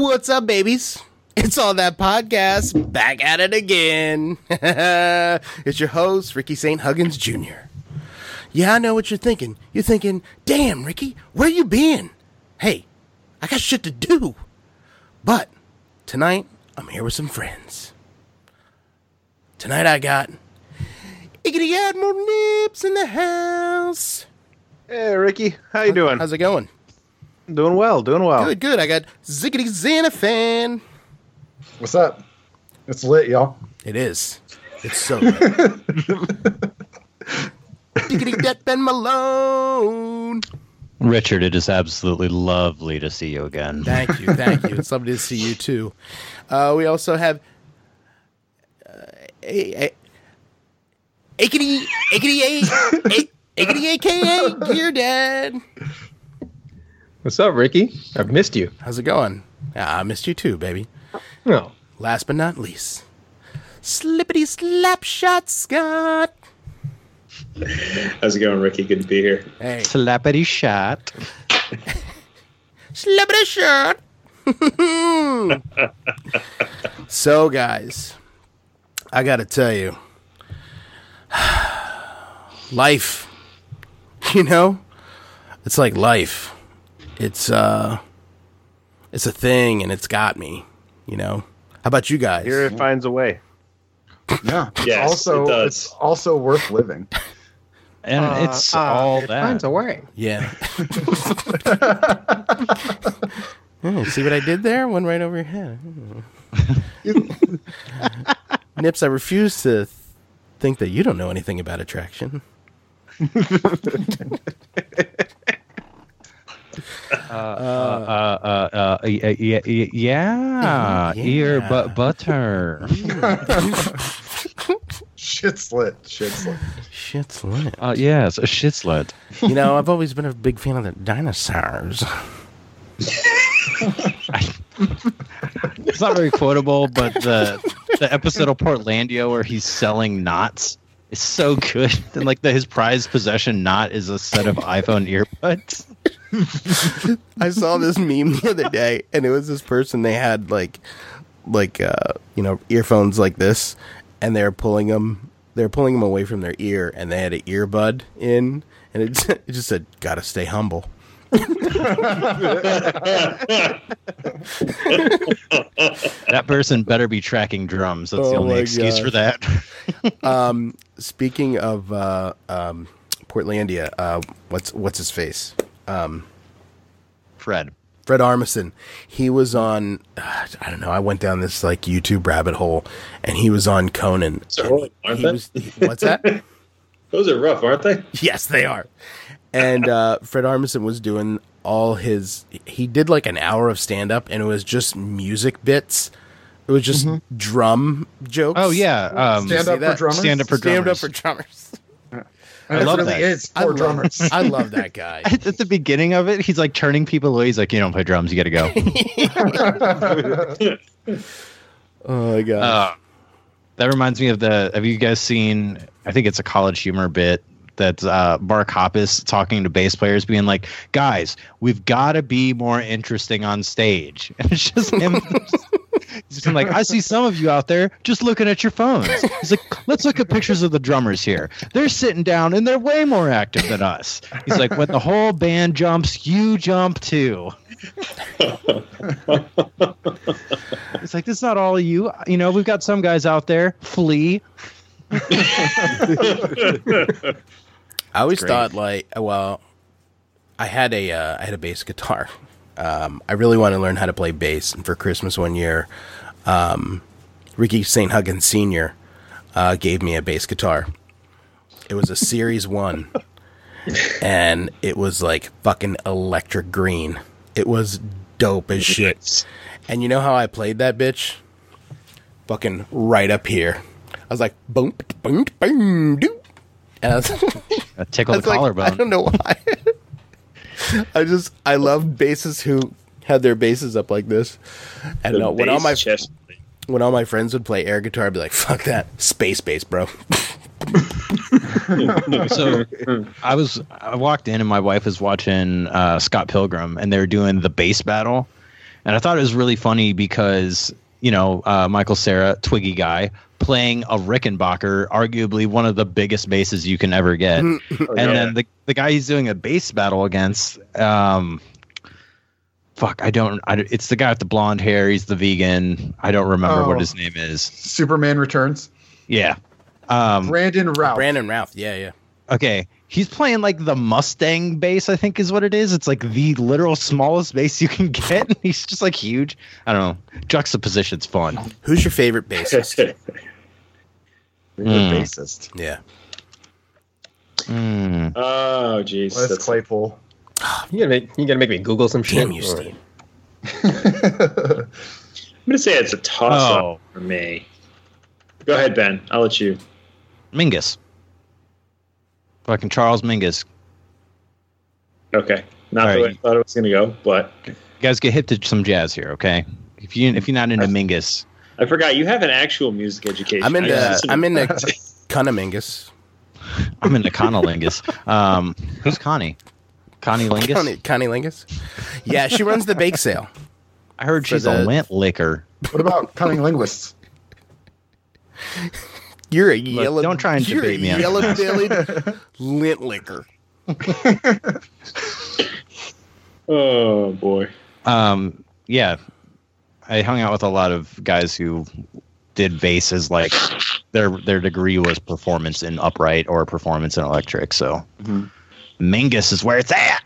What's up, babies? It's All That Podcast, back at it again. It's your host, Ricky St. Huggins Jr. Yeah, I know what you're thinking. You're thinking, damn, Ricky, where you been? Hey, I got shit to do. But tonight, I'm here with some friends. Tonight I got Iggity Admiral Nips in the house. Hey, Ricky. How you doing? How's it going? Doing well. Good. I got Ziggity Xanafan. What's up? It's lit, y'all. It is. It's so lit. Diggity Det Ben Malone. Richard, it is absolutely lovely to see you again. Thank you. It's lovely to see you too. We also have Iggity AKA Gear Dad. What's up, Ricky? I've missed you. How's it going? I missed you too, baby. No. Last but not least, Slippity Slapshot Scott. How's it going, Ricky? Good to be here. Hey, Slappity shot. Slippity Shot. So, guys, I gotta tell you, life, it's like life. It's a thing, and it's got me, How about you guys? Here it finds a way. Yeah. Yes, it does. It's also worth living. And it's all it that. finds a way. Yeah. See what I did there? Went right over your head. Nips, I refuse to think that you don't know anything about attraction. Yeah. Ear butter. Shit's lit. Shit's lit. Yes, a shit slut. I've always been a big fan of the dinosaurs. It's not very quotable, but the episode of Portlandia where he's selling knots is so good. And his prized possession knot is a set of iPhone earbuds. I saw this meme the other day, and it was this person. They had earphones like this, and they're pulling them away from their ear, and they had an earbud in, and it just said, "Gotta stay humble." That person better be tracking drums. That's the only excuse for that. Speaking of Portlandia, what's his face? Fred Armisen. He was on. I don't know. I went down this YouTube rabbit hole, and he was on Conan. So, aren't they? What's that? Those are rough, aren't they? Yes, they are. And Fred Armisen was doing all his. He did an hour of stand up, and it was just music bits. It was just drum jokes. Oh yeah, Stand up for drummers. Stand up for drummers. I love really that. is for drummers. I love that guy. At the beginning of it, he's turning people away. He's like, "You don't play drums, you got to go." Oh my god. That reminds me of have you guys seen? I think it's a College Humor bit that's Mark Hoppus talking to bass players, being like, "Guys, we've got to be more interesting on stage," and it's just him. He's just I see some of you out there just looking at your phones. He's like, let's look at pictures of the drummers here. They're sitting down and they're way more active than us. He's like, when the whole band jumps, you jump too. It's this is not all of you. We've got some guys out there. Flee. I always thought I had a bass guitar. I really wanted to learn how to play bass, and for Christmas one year, Ricky St. Huggins Sr. Gave me a bass guitar. It was a Series 1, and it was fucking electric green. It was dope as shit. And you know how I played that bitch? Fucking right up here. I was like, boom, boom, boom, doo. And I was tickle the collarbone. I don't know why. I love bassists who had their basses up like this. And when all my friends would play air guitar, I'd be like, fuck that. Space bass, bro. So I walked in and my wife was watching Scott Pilgrim, and they were doing the bass battle. And I thought it was really funny because, Michael Cera, Twiggy guy, playing a Rickenbacker, arguably one of the biggest basses you can ever get. Then the guy he's doing a bass battle against, it's the guy with the blonde hair. He's the vegan. I don't remember what his name is. Superman Returns. Yeah. Brandon Routh. Brandon Routh. Yeah. Okay. He's playing like the Mustang bass, I think is what it is. It's like the literal smallest bass you can get. He's just like huge. I don't know. Juxtaposition's fun. Who's your favorite bassist? Bassist. Yeah. Oh, jeez. Wes Claypool. You gonna make me Google some shit? Damn you, Steve. I'm gonna say it's a toss-up for me. Go ahead, Ben. I'll let you. Mingus. Fucking Charles Mingus. Okay. Not the way I thought it was gonna go, but you guys get hip to some jazz here, okay? If you're not into Mingus. I forgot you have an actual music education. I'm into Cunnilingus. I'm into Connolingus. Who's Connie? Connie Lingus? Connie Lingus? Yeah, she runs the bake sale. I heard she's a lint licker. What about cunning linguists? You're a yellow. Don't try and debate me on yellow-bellied lint licker. Oh boy. Yeah. I hung out with a lot of guys who did basses like their degree was performance in upright or performance in electric. So Mingus is where it's at.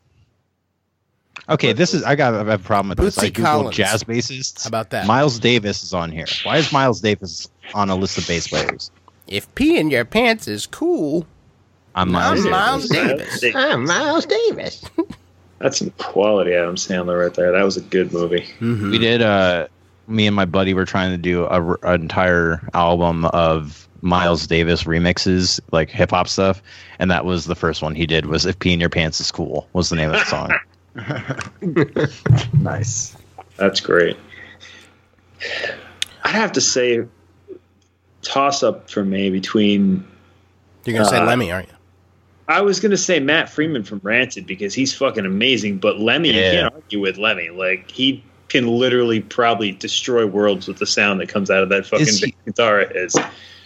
Okay, I have a problem with this. Bootsy I Googled Collins. jazz bassists. How about that? Miles Davis is on here. Why is Miles Davis on a list of bass players? If peeing your pants is cool, I'm Miles Davis. I'm Miles Davis. That's some quality Adam Sandler right there. That was a good movie. Mm-hmm. We did. Me and my buddy were trying to do an entire album of Miles Davis remixes, like hip hop stuff, and that was the first one he did. Was "If Pee in Your Pants Is Cool" was the name of the song. Nice. That's great. I'd have to say, toss up for me between. You're gonna say Lemmy, aren't you? I was gonna say Matt Freeman from Rancid because he's fucking amazing, but Lemmy, you can't argue with Lemmy. Like he can literally probably destroy worlds with the sound that comes out of that fucking big guitar of his.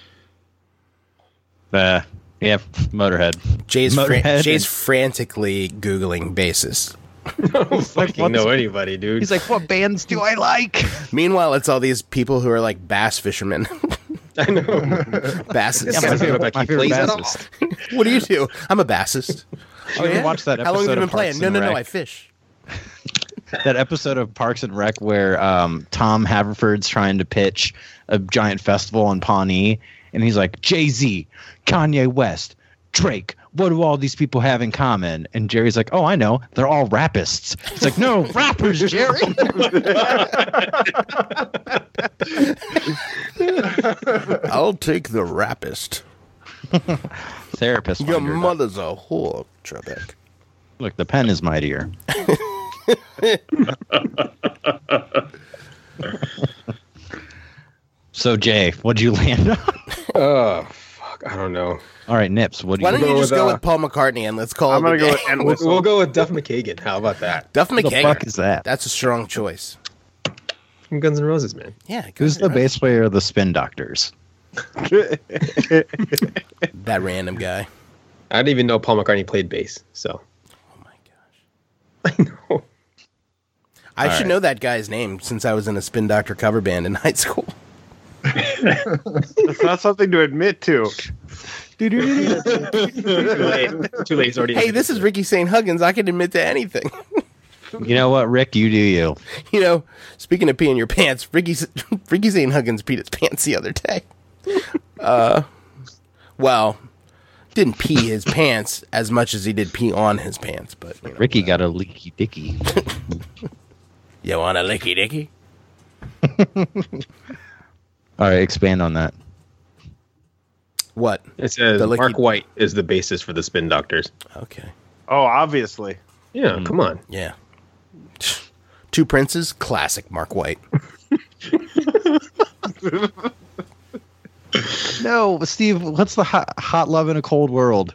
Yeah, Motorhead. Jay's frantically Googling bassist. I don't fucking know anybody, dude. He's like, what bands do I like? Meanwhile, it's all these people who are like bass fishermen. I know. Bassist. Yeah, my favorite bassist. What do you do? I'm a bassist. Oh, yeah? Watch that How long have you episode been of playing? Parks No, and Rec? I fish. That episode of Parks and Rec where Tom Haverford's trying to pitch a giant festival in Pawnee, and he's like, Jay-Z, Kanye West, Drake, what do all these people have in common? And Jerry's like, oh, I know. They're all rapists. He's like, no, rappers, Jerry. I'll take the rapist. Therapist. Your finder. mother's a whore, Trebek. Look, the pen is mightier. So, Jay, what'd you land on? Oh, fuck. I don't know. All right, Nips, what do Why you don't you just with, go with Paul McCartney and let's call I'm it gonna a go day? with N We'll, Whistle. we'll go with Duff McKagan. How about that? Duff What the McKagan. fuck is that? That's a strong choice. From Guns N' Roses, man. Yeah. Who's the bass player of the Spin Doctors? That random guy. I didn't even know Paul McCartney played bass, so. Oh my gosh. I know. I All should right. know that guy's name since I was in a Spin Doctor cover band in high school. It's not something to admit to. Too late. Too late. It's already. Hey, this is Ricky St. Huggins. I can admit to anything. You know what, Rick? You do you. You know, speaking of peeing your pants, Ricky St. Huggins peed his pants the other day. Well, didn't pee his pants as much as he did pee on his pants, but you know, Ricky got a leaky dicky. you want a licky dicky? All right, expand on that. What? It says The Licky- Mark White is the bassist for the Spin Doctors. Okay. Oh, obviously. Yeah, come on. Yeah. Two Princes, classic Mark White. No, Steve, what's the hot love in a cold world?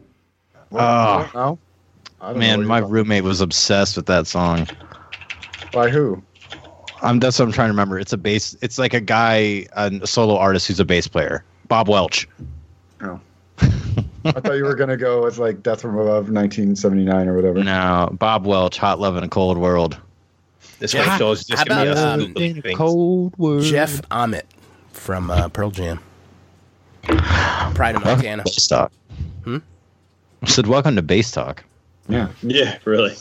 No? I don't know Man, what my you're roommate was obsessed with that song. By who? That's what I'm trying to remember. It's like a guy, a solo artist who's a bass player. Bob Welch. Oh. I thought you were going to go with like Death from Above 1979 or whatever. No, Bob Welch, Hot Love in a Cold World. This one shows just How about, Cold World. Jeff Ament from Pearl Jam. Pride of Montana. Bass Talk. I said, welcome to Bass Talk. Yeah. Yeah, really.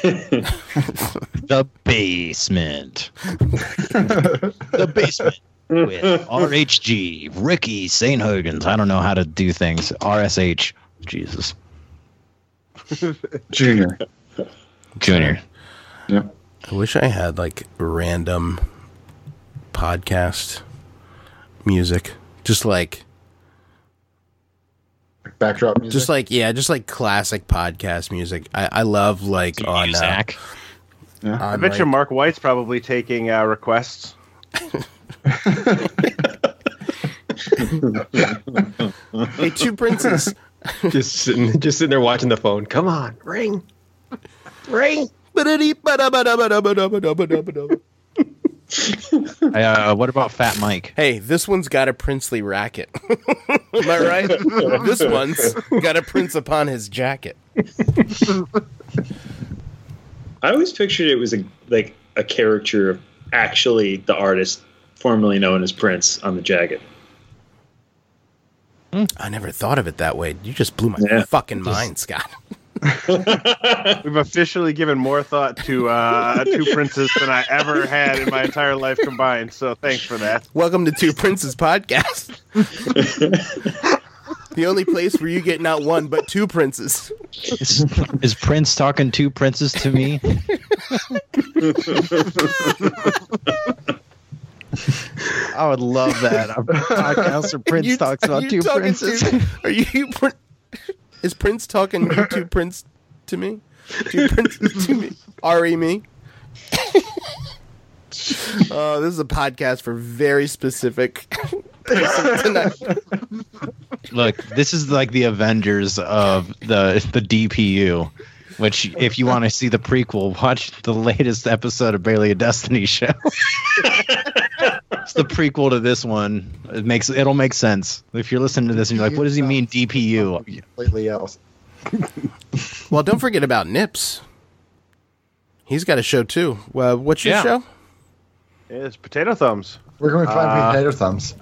The Basement. The Basement. With RHG, Ricky St. Huygens. I don't know how to do things. RSH. Jesus. Junior. Yeah. I wish I had like random podcast music. Just like Backdrop music. just like classic podcast music. I love like on Zach. Yeah. I bet you Mark White's probably taking requests. Hey, Two Princes. just sitting there watching the phone. Come on, ring. What about Fat Mike? Hey, this one's got a princely racket. Am I right? This one's got a prince upon his jacket. I always pictured it was a caricature of actually the artist formerly known as Prince on the jacket. I never thought of it that way. You just blew my fucking mind, Scott. We've officially given more thought to Two Princes than I ever had in my entire life combined. So thanks for that. Welcome to Two Princes Podcast. The only place where you get not one but two princes. Is Prince talking two princes to me? I would love that. A podcast where Prince talks about two princes. Is Prince talking you two prince to me? Two princes to me. R.E. me. Oh, this is a podcast for very specific tonight. Look, this is like the Avengers of the DPU. Which, if you want to see the prequel, watch the latest episode of Barely a Destiny show. It's the prequel to this one. It'll make sense if you're listening to this and you're like, "What does he mean DPU?" Completely else. Well, don't forget about Nips. He's got a show too. What's your show? It's Potato Thumbs. We're going to find potato thumbs.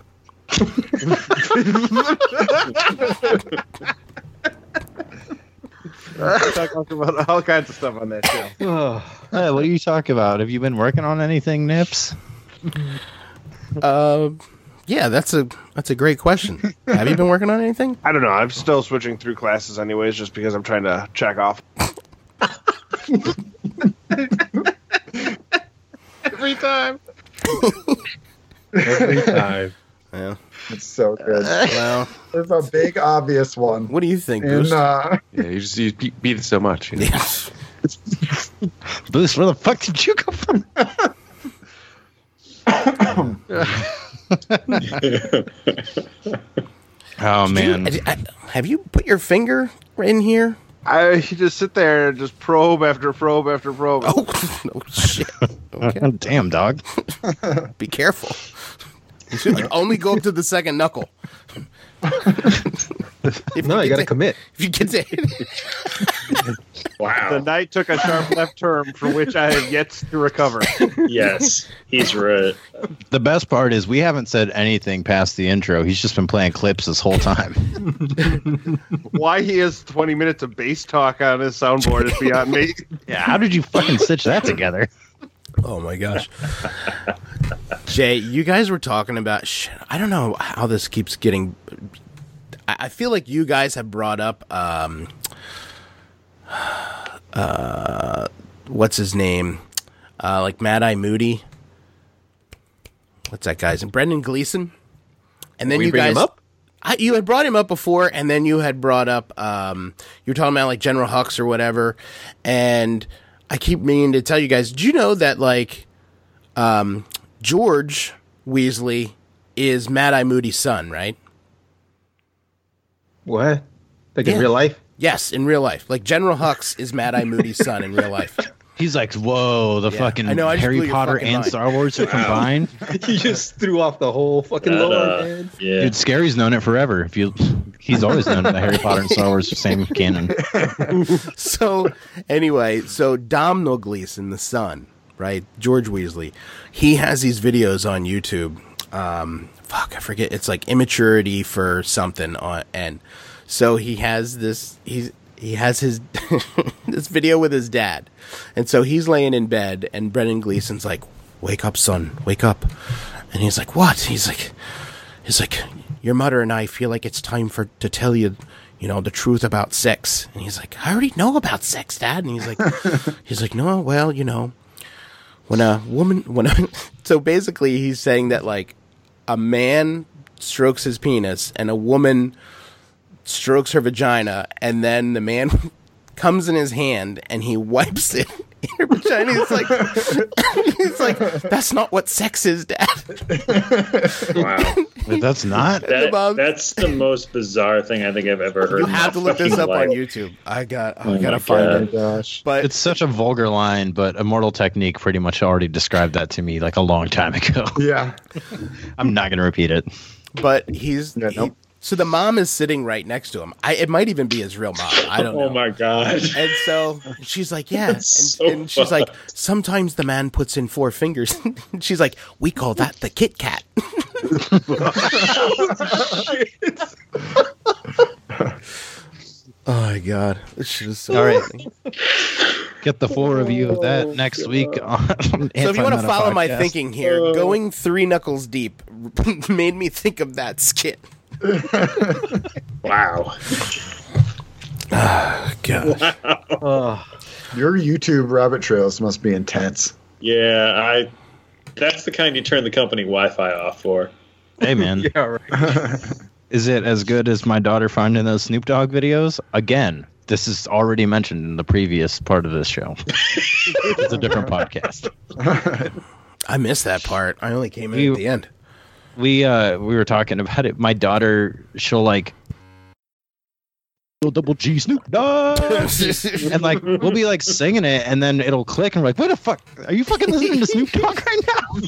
Talk about all kinds of stuff on that show. What are you talking about? Have you been working on anything, Nips? Yeah, that's a great question. Have you been working on anything? I don't know. I'm still switching through classes anyways, just because I'm trying to check off. Every time. Yeah. It's so good. Well, There's a big obvious one. what do you think, And Boost? Yeah, you beat it so much. You know? Yeah. Boost, where the fuck did you come from? Oh man, Have you put your finger in here? You just sit there and just probe after probe after probe. Oh, oh shit. Okay. damn dog. Be careful. You should only go up to the second knuckle. If No, you get got to commit. If you get to Wow. The night took a sharp left turn from which I have yet to recover. Yes, he's right. The best part is we haven't said anything past the intro. He's just been playing clips this whole time. Why he has 20 minutes of bass talk on his soundboard is beyond me. Yeah, how did you fucking stitch that together? Oh my gosh. Jay, you guys were talking about shit. I don't know how this keeps getting. I feel like you guys have brought up what's his name? Like Mad Eye Moody. What's that guy's name? Brendan Gleeson. And then We you bring guys him up? you had brought him up before, and then you had brought up you were talking about like General Hux or whatever, and I keep meaning to tell you guys, did you know that like George Weasley is Mad Eye Moody's son, right? What? Like in Yeah. real life? Yes, in real life. Like General Hux is Mad Eye Moody's son in real life. He's like, whoa, the fucking I know, I just blew Harry your Potter fucking and mind. Star Wars are combined. You just threw off the whole fucking lore, man. Yeah. Dude, Scary's known it forever. He's always known the Harry Potter and Star Wars same canon. So anyway, so Domhnall Gleeson, the son, right, George Weasley, he has these videos on YouTube. I forget. It's like immaturity for something on, and so he has this. He has his this video with his dad, and so he's laying in bed, and Brendan Gleeson's like, "Wake up, son, wake up," and he's like, "What?" He's like, "Your mother and I feel like it's time to tell you, the truth about sex." And he's like, "I already know about sex, Dad." And he's like, "No, well, when a woman, so basically he's saying that like a man strokes his penis and a woman strokes her vagina, and then the man comes in his hand and he wipes it in her vagina. He's like, "That's not what sex is, Dad." Wow. Wait, that's not. That's the most bizarre thing I think I've ever heard. You in have to my look this fucking up life. on YouTube. I gotta my find it. Gosh. But It's such a vulgar line, but Immortal Technique pretty much already described that to me like a long time ago. Yeah. I'm not going to repeat it. Nope. So the mom is sitting right next to him. It might even be his real mom. I don't know. Oh my god. And so she's like, "Yeah," That's and so she's like, "Sometimes the man puts in 4 fingers." She's like, "We call that the Kit Kat." Oh my god, this shit is so All right. funny. Get the full review of that next week on So if you want to Anti-Meta follow my Podcast. thinking here, going 3 knuckles deep made me think of that skit. Wow. God. Your YouTube rabbit trails must be intense. Yeah, that's the kind you turn the company Wi-Fi off for. Hey, man. Yeah, right. Is it as good as my daughter finding those Snoop Dogg videos? Again, this is already mentioned in the previous part of this show. It's a different podcast. I missed that part. I only came in at the end. We were talking about it. My daughter, she'll like double G Snoop Dogg, and like we'll be like singing it, and then it'll click, and we're like, "What the fuck? Are you fucking listening to Snoop Dogg right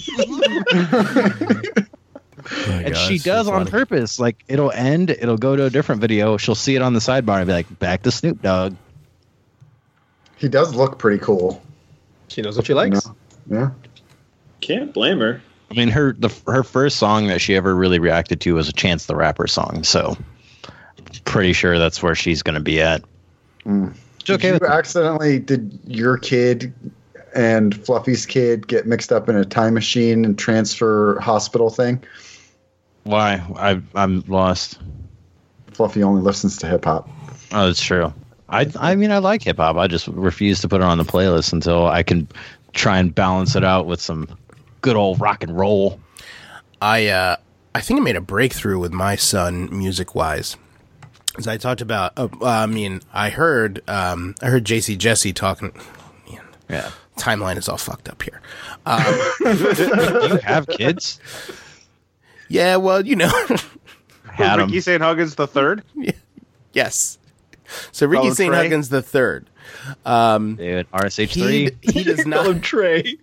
now?" And she does on purpose. Like it'll end, it'll go to a different video. She'll see it on the sidebar and be like, "Back to Snoop Dogg." He does look pretty cool. She knows what she likes. Yeah. Can't blame her. I mean, her first song that she ever really reacted to was a Chance the Rapper song. So, pretty sure that's where she's going to be at. Mm. It's okay. Did your kid and Fluffy's kid get mixed up in a time machine and transfer hospital thing? Why? I'm lost. Fluffy only listens to hip hop. Oh, that's true. I mean, I like hip hop. I just refuse to put it on the playlist until I can try and balance it out with some good old rock and roll. I think I made a breakthrough with my son music wise. As I talked about, I heard JC Jesse talking. Man, Yeah. timeline is all fucked up here. You have kids? Yeah, well, you know, Had 'em. Ricky St. Huggins the third. yes. So Ricky Call him St. Trey? Huggins the third. Dude, RSH3. He does Call him not. Trey.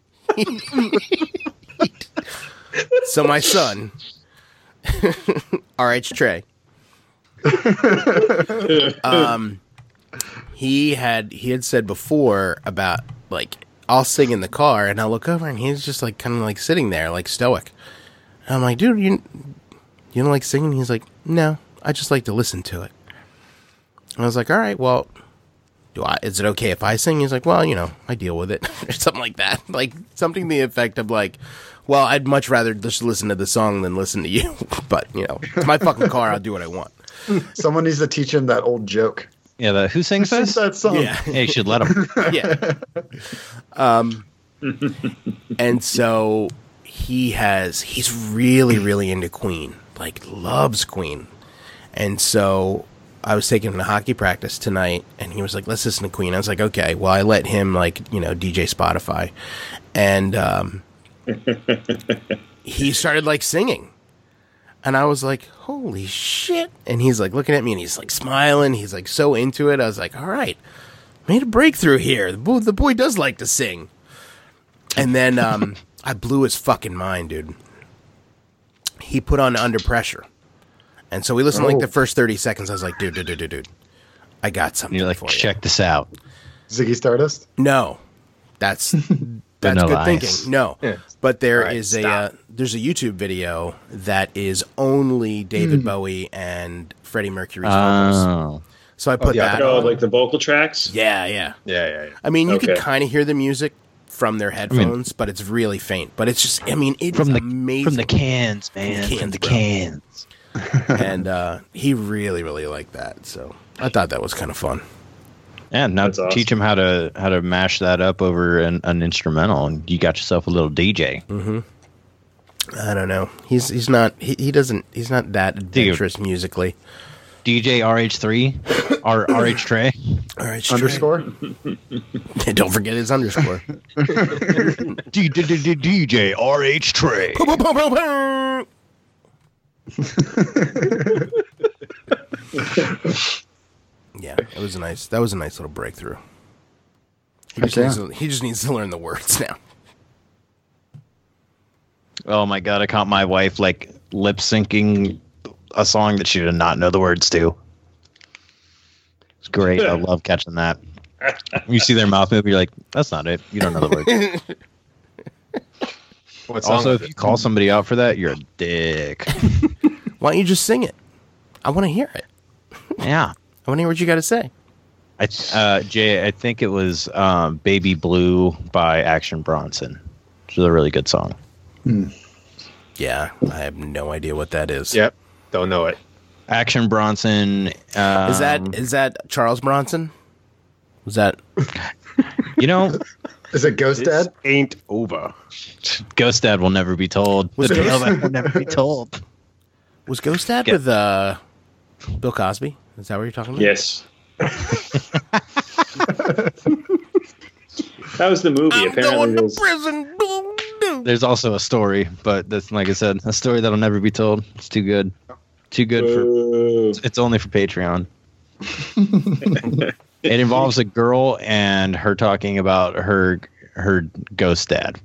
So my son, RH Trey. He had said before about like I'll sing in the car and I'll look over and he's just like kind of like sitting there like stoic. And I'm like, dude, you don't like singing? He's like, no, I just like to listen to it. And I was like, all right, well, is it okay if I sing? He's like, well, I deal with it or something like that. Like something to the effect of like, well, I'd much rather just listen to the song than listen to you. But it's my fucking car. I'll do what I want. Someone needs to teach him that old joke. Yeah, who sings Sings this? that song. Yeah. Yeah, you should let him. Yeah. And so he's really, really into Queen, like loves Queen. And so I was taking him to hockey practice tonight and he was like, let's listen to Queen. I was like, okay. Well, I let him DJ Spotify and, he started like singing and I was like, holy shit. And he's like looking at me and he's like smiling. He's like so into it. I was like, all right, made a breakthrough here. The boy does like to sing. And then I blew his fucking mind, dude. He put on Under Pressure. And so we listened to like the first 30 seconds. I was like, dude. I got something. You're like, for you. check this out. Ziggy Stardust? No. That's good thinking. No. Yeah. But there Right, is stop. there's a YouTube video that is only David Bowie and Freddie Mercury's vocals. Oh. So I put that Oh, on. like the vocal tracks? Yeah. Yeah. I mean, you could Okay. kind of hear the music from their headphones, but it's really faint. But it's just, I mean, it's amazing. From the cans, man. From the cans. And he really, really liked that. So I thought that was kind of fun. Yeah, now That's awesome. teach him how to mash that up over an instrumental, and you got yourself a little DJ. I don't know. He's not that adventurous musically. DJ RH3, RH Trey. All right, Underscore? Don't forget his underscore. DJ RH Trey. Yeah, it was nice. That was a nice little breakthrough. He just needs to learn the words now. Oh my god, I caught my wife like lip syncing a song that she did not know the words to. It's great. I love catching that. When you see their mouth move, you're like, that's not it. You don't know the words. What song Also, was if it? you call somebody out for that, you're a dick. Why don't you just sing it? I want to hear it. Yeah. I want to hear what you got to say. Jay, I think it was Baby Blue by Action Bronson, which is a really good song. Yeah, I have no idea what that is. Yep. Don't know it. Action Bronson. Is that Charles Bronson? Was that? You know, Is it Ghost This Dad? ain't over. Ghost Dad will never be told. Was The it- tale that will never be told. Was Ghost Dad Yeah. with Bill Cosby? Is that what you're talking about? Yes. That was the movie. I'm Apparently, going to there's prison. There's also a story, but that's like I said, a story that'll never be told. It's too good. Too good for. Boo. It's only for Patreon. It involves a girl and her talking about her ghost dad.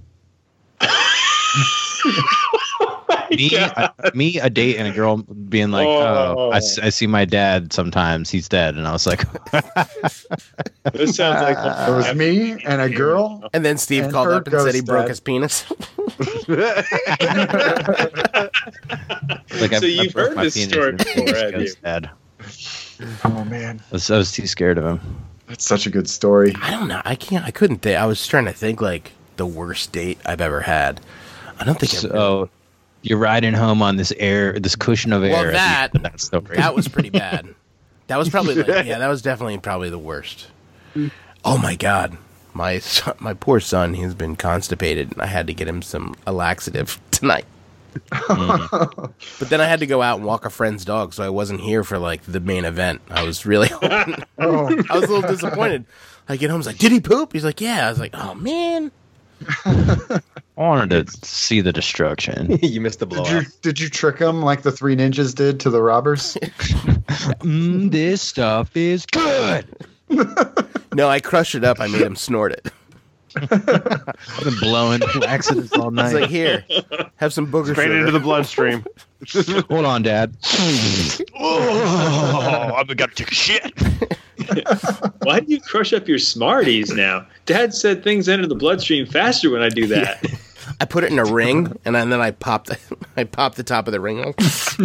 Me, a date, and a girl being like, "Oh, I see my dad sometimes. He's dead," and I was like, This sounds like It was me and a girl. And then Steve And called her up and said he Ghost broke Dad. his penis. like So you've broke heard my this penis story and before, his have you? ghost dad. Oh, man. I was too scared of him. That's such a good story. I don't know. I couldn't think. I was trying to think like the worst date I've ever had. I don't think So you're riding home on this cushion of air. Well, at the end of that story. that was pretty bad. That was probably that was definitely probably the worst. Oh my god. My poor son, he's been constipated, and I had to get him a laxative tonight. But then I had to go out and walk a friend's dog, so I wasn't here for like the main event. I was really hoping. Oh, I was a little disappointed. I get home, he's like, "Did he poop?" He's like, "Yeah." I was like, "Oh man." I wanted to see the destruction. You missed the blow did you trick him like the Three Ninjas did to the robbers? This stuff is good. No, I crushed it up. I made him snort it. I've been blowing laxatives all I was night. like, "Here, have some booger Straight sugar." into the bloodstream. Hold on, Dad. Oh, I'm gonna take a shit. Why do you crush up your Smarties now? Dad said things enter the bloodstream faster when I do that. I put it in a ring, and then I popped the top of the ring off.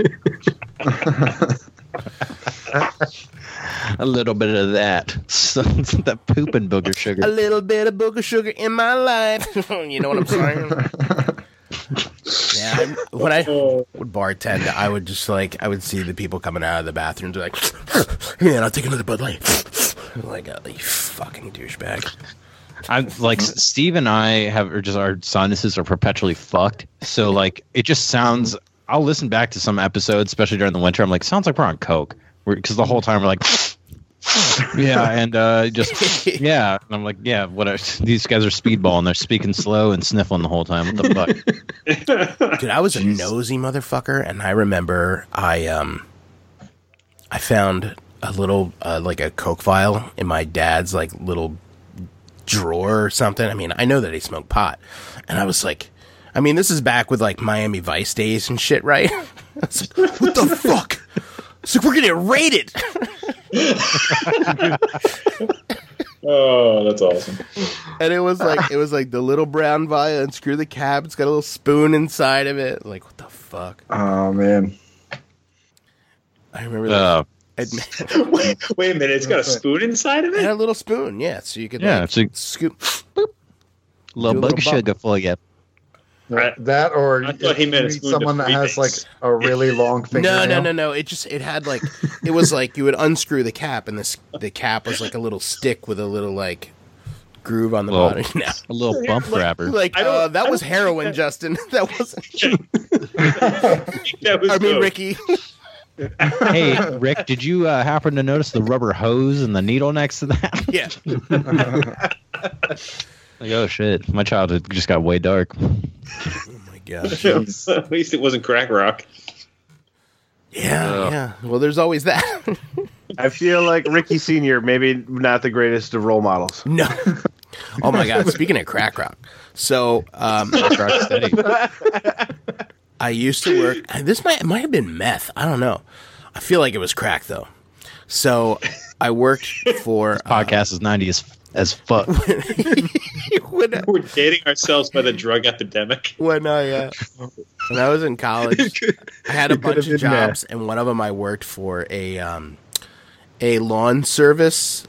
A little bit of that. So, that pooping booger sugar. A little bit of booger sugar in my life. You know what I'm saying? Yeah, when I would bartend, I would just I would see the people coming out of the bathrooms like, "Yeah, I'll take another Bud Light." Like, you fucking douchebag. I'm like Steve and I our sinuses are perpetually fucked. So like it just sounds. I'll listen back to some episodes, especially during the winter. I'm like, sounds like we're on coke, because the whole time we're like, yeah, and just yeah. And I'm like, yeah, what? These guys are speedballing. They're speaking slow and sniffling the whole time. What the fuck? Dude, I was a nosy motherfucker, and I remember I found a little like a Coke vial in my dad's like little drawer or something. I mean, I know that he smoked pot, and I was like, I mean, this is back with like Miami Vice days and shit, right? I was like, what the fuck? It's like, we're gonna get raided. Oh, that's awesome. And it was like the little brown vial, and screw the cap. It's got a little spoon inside of it. Like, what the fuck? Oh man, I remember that. Wait a minute, it's got a spoon inside of It had it? a little spoon, yeah. So you could it's a scoop. little Do a bug little sugar for you. that or I thought he meant you a meet spoon someone to that has like Freebase. a really long fingernail. No. It had like, it was like you would unscrew the cap, and the cap was like a little stick with a little like groove on the Well, bottom. No. A little bump grabber. Like that was heroin, Justin. That wasn't. That was I mean, dope. Ricky. Hey, Rick, did you happen to notice the rubber hose and the needle next to that? Yeah. Like, oh shit, my childhood just got way dark. Oh my gosh. At least it wasn't crack rock. Yeah. Well, there's always that. I feel like Ricky Sr. maybe not the greatest of role models. No. Oh my God. Speaking of crack rock, so Rock steady. I used to work. This might have been meth. I don't know. I feel like it was crack though. So I worked for Podcast is 90 as fuck. when We're dating ourselves by the drug epidemic. when I was in college, I had a bunch of jobs, and one of them I worked for a lawn service.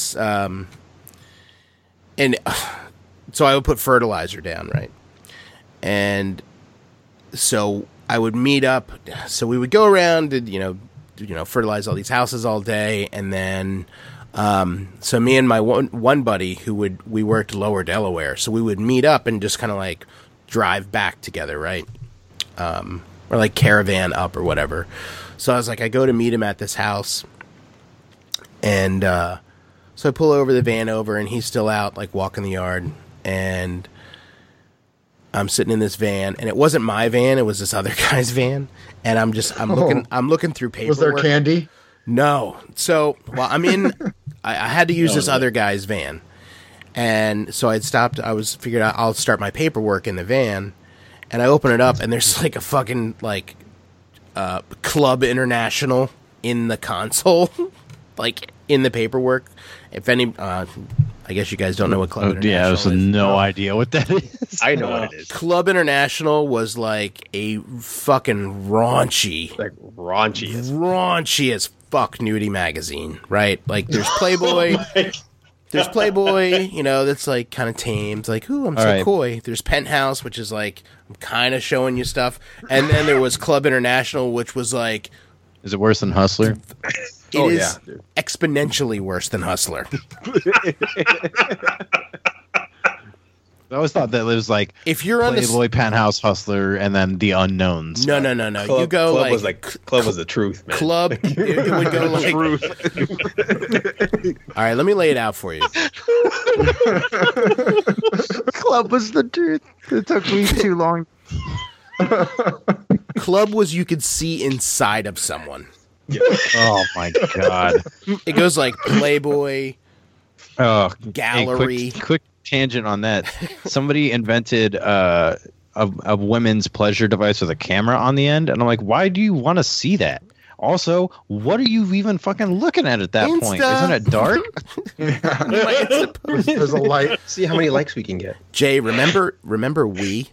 And so I would put fertilizer down, right? And so I would meet up. So we would go around and fertilize all these houses all day, and then so me and my one buddy we worked Lower Delaware, so we would meet up and just kind of like drive back together, right? Or like caravan up or whatever. So I was like, I go to meet him at this house, and so I pull over the van over, and he's still out like walking the yard, and I'm sitting in this van, and it wasn't my van; it was this other guy's van, and I'm looking through paperwork. Was there candy? No. So, well, I had to use this other guy's van. And so I'd stopped. Figured out I'll start my paperwork in the van. And I open it up, and there's like a fucking like Club International in the console, like in the paperwork. If any, I guess you guys don't know what Club International Yeah, I have is. no idea what that is. I know what it is. Club International was like a fucking raunchy. Like raunchy. Raunchy as fuck nudie magazine, right? Like there's Playboy, there's Playboy, that's like kind of tame. It's like, ooh, I'm so right. coy. There's Penthouse, which is like I'm kind of showing you stuff, and then there was Club International, which was like Is it worse than Hustler? it is exponentially worse than Hustler. I always thought that it was like If you're on Playboy, Penthouse, Hustler, and then the unknowns. no. Club, You go Club like Club was the truth, man. Club. It would go like. All right, let me lay it out for you. Club was the truth. It took me too long. Club was you could see inside of someone. Oh my god. It goes like Playboy, Oh, gallery. Hey, quick tangent on that. Somebody invented a women's pleasure device with a camera on the end, and I'm like, why do you want to see that? Also, what are you even fucking looking at that point? Insta. Isn't it dark? There's a light. See how many likes we can get. Jay, remember Wii?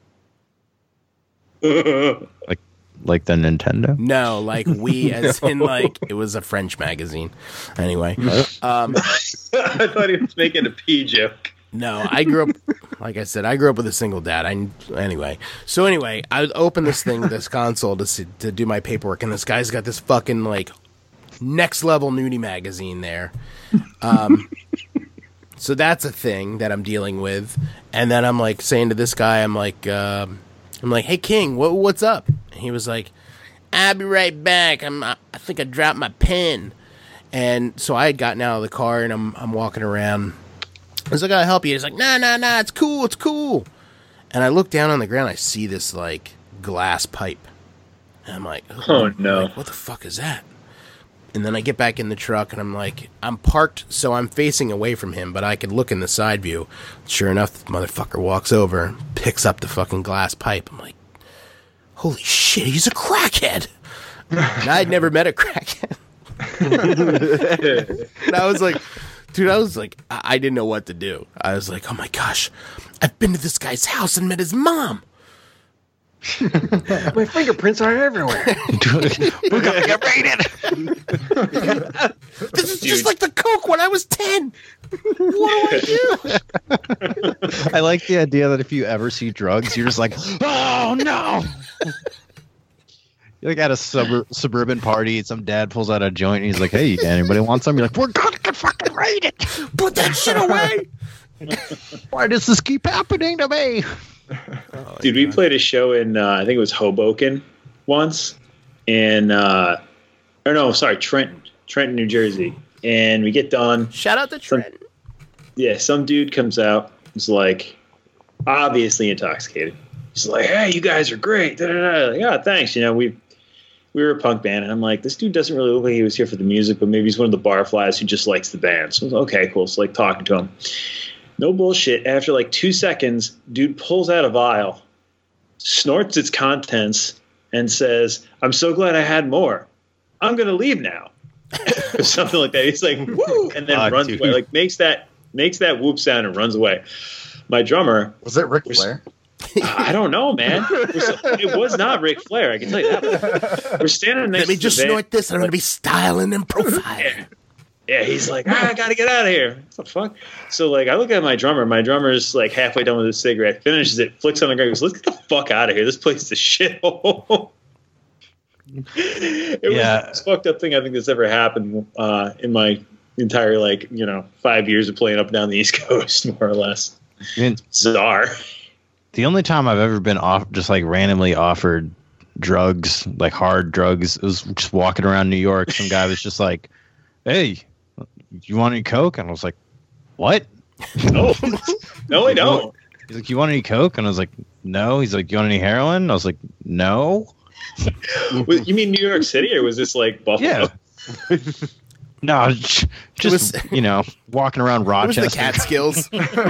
Like the Nintendo? No, like Wii, as in like it was a French magazine. Anyway, I thought he was making a pee joke. no, I grew up. Like I said, I grew up with a single dad. Anyway, I open this console to do my paperwork, and this guy's got this fucking like next level nudie magazine there. So that's a thing that I'm dealing with, and then I'm like saying to this guy, I'm like, hey King, what's up? And he was like, I'll be right back. I think I dropped my pen. And so I had gotten out of the car, and I'm walking around. I was like, I'll help you. He's like, nah, it's cool. And I look down on the ground, I see this like glass pipe. And I'm like, Oh, no. like, what the fuck is that? And then I get back in the truck, and I'm like, I'm parked, so I'm facing away from him, but I could look in the side view. Sure enough, the motherfucker walks over, picks up the fucking glass pipe. I'm like, holy shit, he's a crackhead. And I'd never met a crackhead. And I was like, dude, I didn't know what to do. I was like, oh my gosh, I've been to this guy's house and met his mom. My fingerprints are everywhere. We're gonna get raided. This is just like the coke when I was 10. What do I do? I like the idea that if you ever see drugs, you're just like, oh no. You're like at a suburban party, some dad pulls out a joint and he's like, hey, anybody want some? You're like, we're gonna get fucking raided. Put that shit away. Why does this keep happening to me? Dude, we played a show in I think it was Hoboken once, and Trenton, New Jersey. And we get done. Shout out to Trent. Some dude comes out. He's like, obviously intoxicated. He's like, "Hey, you guys are great." Da-da-da. Like, oh, thanks. You know, we were a punk band, and I'm like, this dude doesn't really look like he was here for the music, but maybe he's one of the barflies who just likes the band. So I was like, okay, cool. So like talking to him. No bullshit. After like 2 seconds, dude pulls out a vial, snorts its contents, and says, "I'm so glad I had more. I'm gonna leave now." Or something like that. He's like, "Woo!" and then runs away. Like makes that whoop sound and runs away. My drummer, was it Ric Flair? I don't know, man. It was not Ric Flair. I can tell you that. We're standing next. Let me just snort this. I'm gonna be styling and profiling. Yeah, he's like, I gotta get out of here. What the fuck? So like, I look at my drummer. My drummer's like halfway done with his cigarette, finishes it, flicks on the ground, goes, "Let's get the fuck out of here. This place is a shithole." It was the most fucked up thing I think that's ever happened in my entire 5 years of playing up and down the East Coast, more or less. Bizarre. The only time I've ever been just like randomly offered drugs, like hard drugs, it was just walking around New York. Some guy was just like, "Hey, you want any coke?" And I was like, "What?" No, I don't. He's like, "You want any coke?" And I was like, "No." He's like, "You want any heroin?" And I was like, "No." You mean New York City, or was this like Buffalo? Yeah. No, just walking around Rochester. It was the Catskills.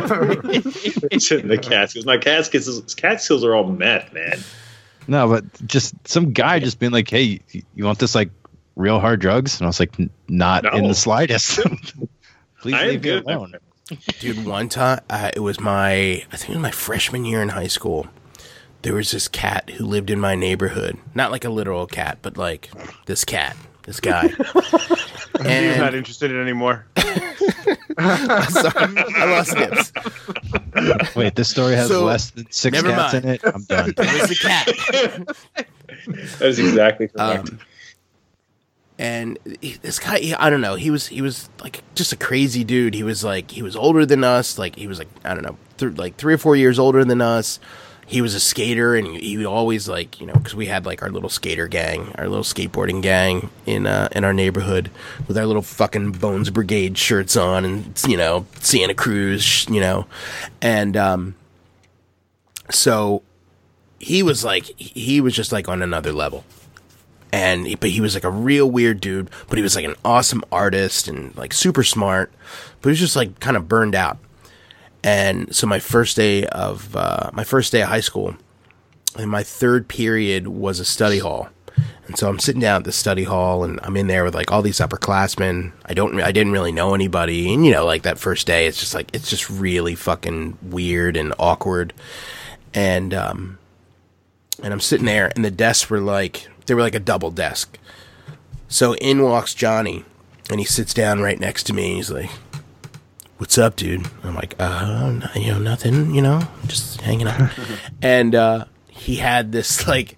It's in the Catskills. My Catskills are all meth, man. No, but just some guy just being like, "Hey, you want this like real hard drugs?" And I was like, "Not in the slightest." Please leave me alone. Dude, one time, I think it was my freshman year in high school. There was this cat who lived in my neighborhood. Not like a literal cat, but like this guy. And he's not interested in anymore. Sorry, I lost Nips. Wait, this story has less than 6 cats in it? I'm done. It was the cat. That was exactly correct. And this guy, I don't know, he was like just a crazy dude. He was older than us. Like he was like, I don't know, 3 or 4 years older than us. He was a skater, and he would always because we had like our little skater gang, our little skateboarding gang in our neighborhood with our little fucking Bones Brigade shirts on, and Santa Cruz, and so he was just like on another level. But he was like a real weird dude, but he was like an awesome artist and like super smart, but he was just like kind of burned out. And so my first day of high school, and my third period was a study hall. And so I'm sitting down at the study hall, and I'm in there with like all these upperclassmen. I didn't really know anybody. And like that first day, it's just really fucking weird and awkward. And I'm sitting there, and the desks were like a double desk. So in walks Johnny, and he sits down right next to me, and he's like, "What's up, dude?" I'm like, nothing, just hanging out. And he had this like,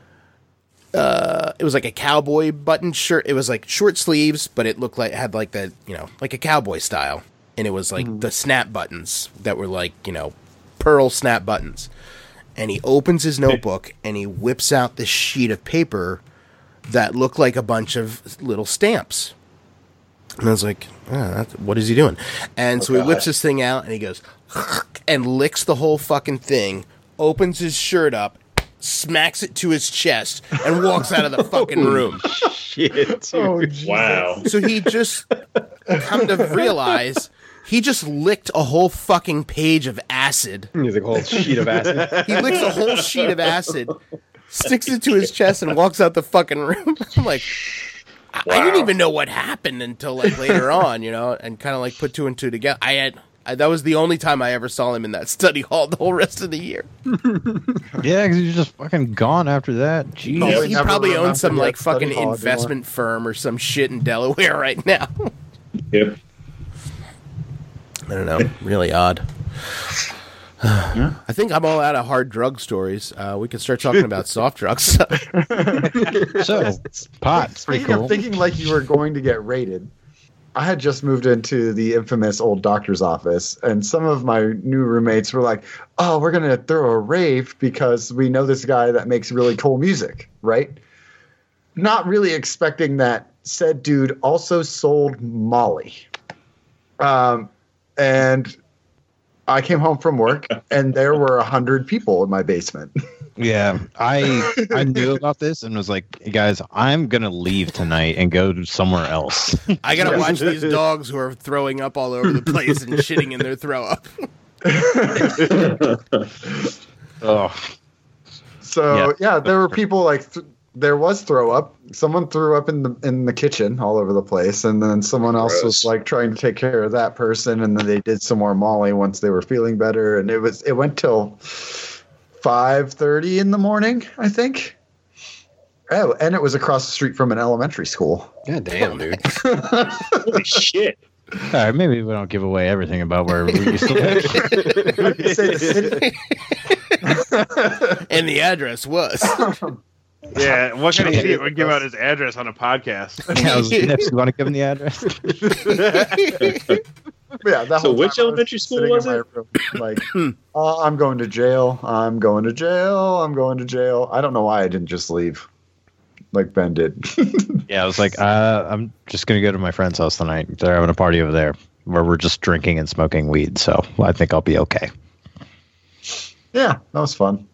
it was like a cowboy button shirt. It was like short sleeves, but it looked like it had like the, like a cowboy style. And it was like the snap buttons that were like, pearl snap buttons. And he opens his notebook and he whips out this sheet of paper that looked like a bunch of little stamps. And I was like, what is he doing? And so he whips this thing out and he goes and licks the whole fucking thing, opens his shirt up, smacks it to his chest, and walks out of the fucking room. Shit. Oh, Jesus. Wow. So he just come to realize he just licked a whole fucking page of acid. He's like a whole sheet of acid. He licks a whole sheet of acid, sticks it to his chest, and walks out the fucking room. I'm like, I didn't even know what happened until like later on, you know, and kind of like put two and two together. That was the only time I ever saw him in that study hall the whole rest of the year. Yeah, because he's just fucking gone after that. Jeez. Probably He never probably owns some remembered like that study fucking hall investment firm or some shit in Delaware right now. Yep. I don't know. Really odd. I think I'm all out of hard drug stories. We could start talking about soft drugs. So, pot. Pretty Speaking cool. of thinking like you were going to get raided, I had just moved into the infamous old doctor's office, and some of my new roommates were like, "Oh, we're going to throw a rave because we know this guy that makes really cool music," right? Not really expecting that said dude also sold Molly. And I came home from work, and there were 100 people in my basement. Yeah, I knew about this and was like, hey guys, I'm gonna leave tonight and go somewhere else. I gotta watch these dogs who are throwing up all over the place and shitting in their throw up. Oh, So yeah, there were people like there was throw up. Someone threw up in the kitchen all over the place, and then someone else was like trying to take care of that person, and then they did some more Molly once they were feeling better, and it went till 5:30 in the morning, I think. Oh, and it was across the street from an elementary school. God damn, dude. Holy shit. all right, maybe we don't give away everything about where we used to live. Say the city. And the address was. Yeah, what kind of idiot would give out his address on a podcast? Yeah, Nips, you want to give him the address? Yeah, that So whole which time I elementary school sitting in was my it? room, like, I'm going to jail. I'm going to jail. I'm going to jail. I don't know why I didn't just leave, like Ben did. Yeah, I was like, I'm just gonna go to my friend's house tonight. They're having a party over there where we're just drinking and smoking weed, so I think I'll be okay. Yeah, that was fun.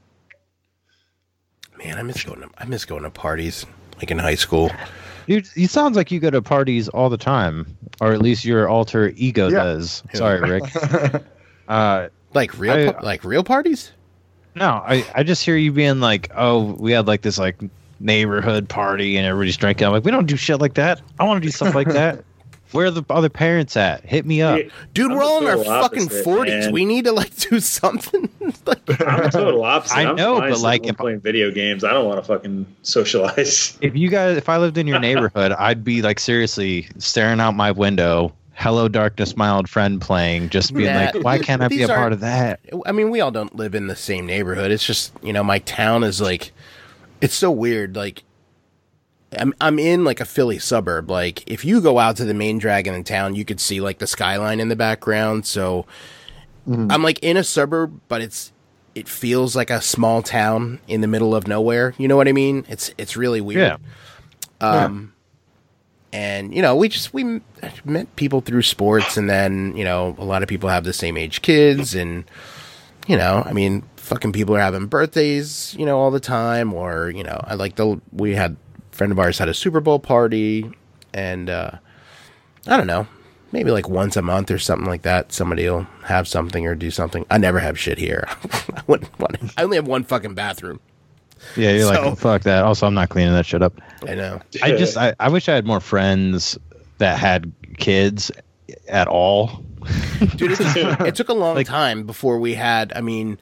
Man, I miss going to parties like in high school. Dude, it sounds like you go to parties all the time, or at least your alter ego Yeah. does. Sorry, Rick. Like real parties? No, I just hear you being like, oh, we had like this like neighborhood party and everybody's drinking. I'm like, we don't do shit like that. I want to do stuff like that. Where are the other parents at? Hit me up. Dude, I'm we're all in the our total fucking opposite, 40s. man. We need to like do something. Like, I'm the total opposite. I I'm know, fine but, sitting like, home if- playing video games, I don't want to fucking socialize. If I lived in your neighborhood, I'd be like seriously staring out my window. Hello, Darkness, my old friend playing. Just being Nah, like, why can't I be these a part aren't- of that? I mean, we all don't live in the same neighborhood. It's just, you know, my town is like, it's so weird. Like, I'm in like a Philly suburb. Like, if you go out to the main dragon in town, you could see like the skyline in the background. So I'm like in a suburb, but it feels like a small town in the middle of nowhere. You know what I mean? It's really weird. Yeah. And, you know, we met people through sports, and then, you know, a lot of people have the same age kids, and, you know, I mean, fucking people are having birthdays, you know, all the time, or, you know, we had, a friend of ours had a Super Bowl party, and, I don't know, maybe like once a month or something like that, somebody will have something or do something. I never have shit here. I only have one fucking bathroom. Yeah, you're So- like, fuck that. Also, I'm not cleaning that shit up. I know. I wish I had more friends that had kids at all. Dude, it took a long time before we had. I mean,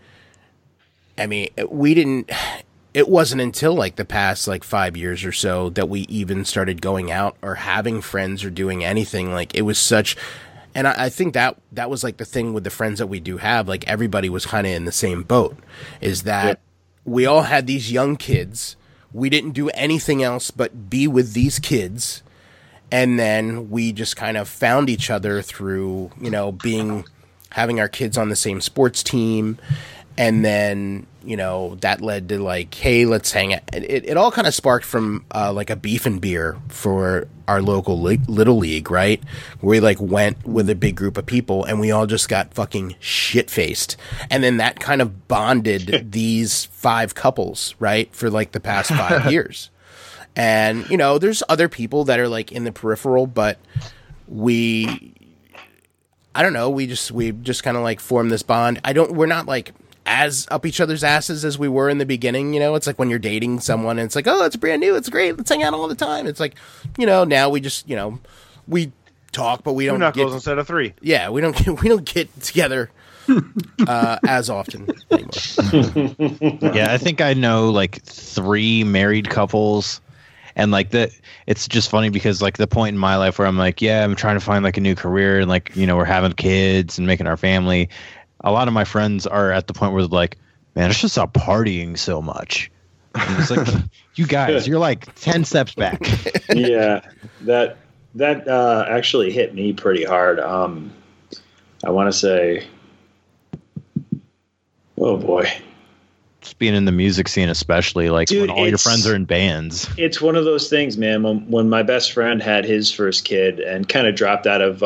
we didn't. It wasn't until like the past like 5 years or so that we even started going out or having friends or doing anything. Like, it was such. And I think that was like the thing with the friends that we do have. Like, everybody was kind of in the same boat. Is that we all had these young kids. We didn't do anything else but be with these kids. And then we just kind of found each other through, you know, having our kids on the same sports team. And then, you know, that led to like, hey, let's hang out. It all kind of sparked from like a beef and beer for our local little league, right? Where we like went with a big group of people and we all just got fucking shit faced. And then that kind of bonded these 5 couples, right? For like the past 5 years. And, you know, there's other people that are like in the peripheral, but I don't know, we just kind of like formed this bond. We're not like as up each other's asses as we were in the beginning, you know. It's like when you're dating someone and it's like, oh, it's brand new, it's great, let's hang out all the time. It's like, you know, now we just, you know, we talk, but we don't 2 knuckles instead of 3. Yeah, we don't get together as often anymore. Yeah, I think I know like 3 married couples, and like it's just funny because like the point in my life where I'm like, yeah, I'm trying to find like a new career and like, you know, we're having kids and making our family. A lot of my friends are at the point where they're like, man, it's just stop partying so much. And it's like, you guys, you're like 10 steps back. Yeah, that actually hit me pretty hard. I want to say, oh boy. Just being in the music scene, especially like, dude, when all your friends are in bands. It's one of those things, man. When my best friend had his first kid and kind of dropped out of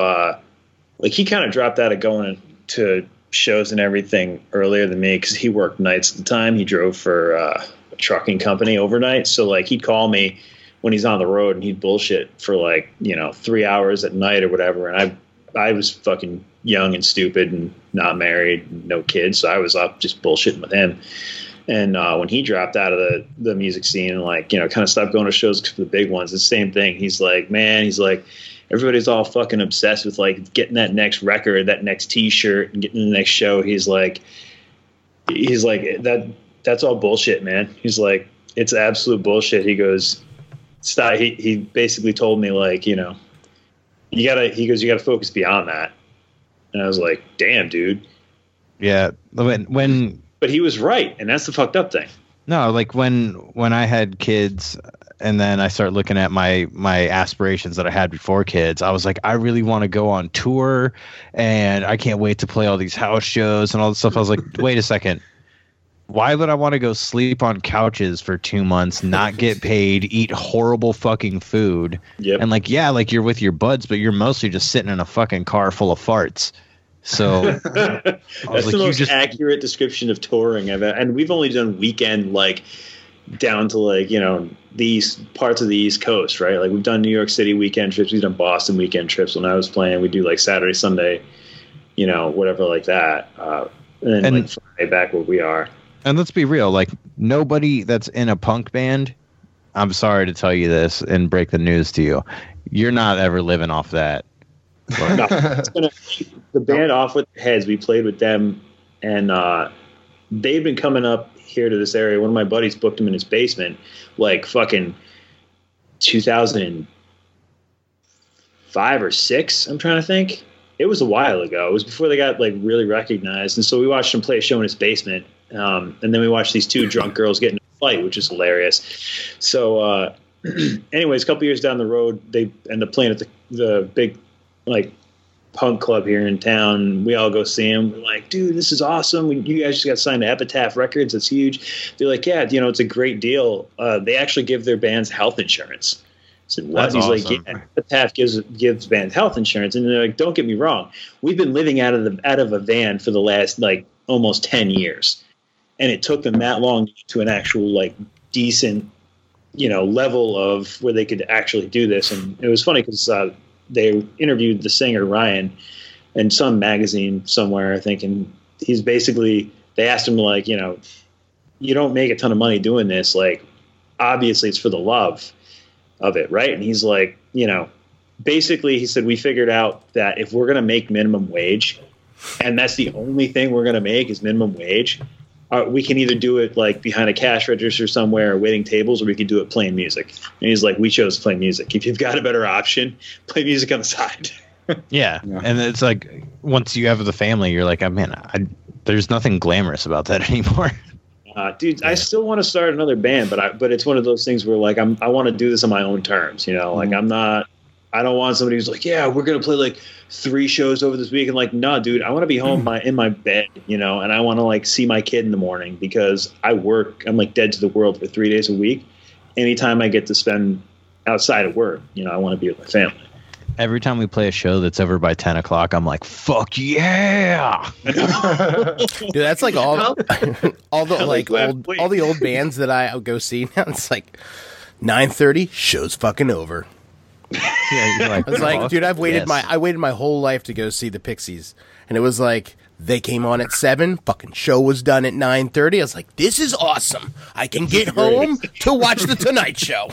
going to shows and everything earlier than me because he worked nights at the time. He drove for a trucking company overnight. So like he'd call me when he's on the road and he'd bullshit for like, you know, 3 hours at night or whatever. And I was fucking young and stupid and not married, no kids. So I was up just bullshitting with him. And when he dropped out of the music scene and like, you know, kind of stopped going to shows for the big ones, the same thing. He's like, everybody's all fucking obsessed with like getting that next record, that next T-shirt, and getting the next show. He's like that's all bullshit, man. He's like, it's absolute bullshit. He goes, stop. He basically told me like, you know, you gotta focus beyond that. And I was like, damn, dude. Yeah. But he was right, and that's the fucked up thing. No, like when I had kids and then I started looking at my aspirations that I had before kids, I was like, I really want to go on tour and I can't wait to play all these house shows and all this stuff. I was like, wait a second. Why would I want to go sleep on couches for 2 months, not get paid, eat horrible fucking food? Yep. And like, yeah, like you're with your buds, but you're mostly just sitting in a fucking car full of farts. So that's the most accurate description of touring I've ever. And we've only done weekend, like down to like, you know, these parts of the East Coast, right? Like we've done New York City weekend trips, we've done Boston weekend trips. When I was playing, we do like Saturday, Sunday, you know, whatever like that. And then like Friday back where we are. And let's be real, like nobody that's in a punk band, I'm sorry to tell you this and break the news to you, you're not ever living off that. No, it's gonna the band Off With Their Heads. We played with them, and they've been coming up here to this area. One of my buddies booked them in his basement, like fucking 2005 or 6. I'm trying to think. It was a while ago. It was before they got like really recognized, and so we watched him play a show in his basement, and then we watched these 2 drunk girls get in a fight, which is hilarious. So, anyways, a couple years down the road, they end up playing at the big like punk club here in town. We all go see him. We're like, dude, this is awesome. You guys just got signed to Epitaph Records. That's huge. They're like, yeah, you know, it's a great deal. They actually give their bands health insurance. I said, what? He's awesome. Like, yeah, Epitaph gives bands health insurance. And they're like, don't get me wrong. We've been living out of a van for the last like almost 10 years. And it took them that long to get to an actual like decent, you know, level of where they could actually do this. And it was funny because they interviewed the singer Ryan in some magazine somewhere, I think, and he's basically, they asked him like, you know, you don't make a ton of money doing this, like obviously it's for the love of it, right? And he's like, you know, basically he said, we figured out that if we're going to make minimum wage, and that's the only thing we're going to make is minimum wage, we can either do it like behind a cash register somewhere or waiting tables, or we can do it playing music. And he's like, we chose to play music. If you've got a better option, play music on the side. Yeah. And it's like, once you have the family, you're like, oh, man, there's nothing glamorous about that anymore. Dude, yeah. I still want to start another band, but it's one of those things where like, I want to do this on my own terms, you know, like I'm not I don't want somebody who's like, yeah, we're going to play like 3 shows over this week. And like, nah, dude, I want to be home in my bed, and I want to like see my kid in the morning because I work. I'm like dead to the world for 3 days a week. Anytime I get to spend outside of work, I want to be with my family. Every time we play a show that's over by 10 o'clock, I'm like, fuck yeah. Dude, that's like all the all the old bands that I go see now. It's like 9:30, show's fucking over. Yeah, I was like, dude, I waited my whole life to go see the Pixies, and it was like they came on at 7. Fucking show was done at 9:30. I was like, this is awesome. I can get home to watch the Tonight Show.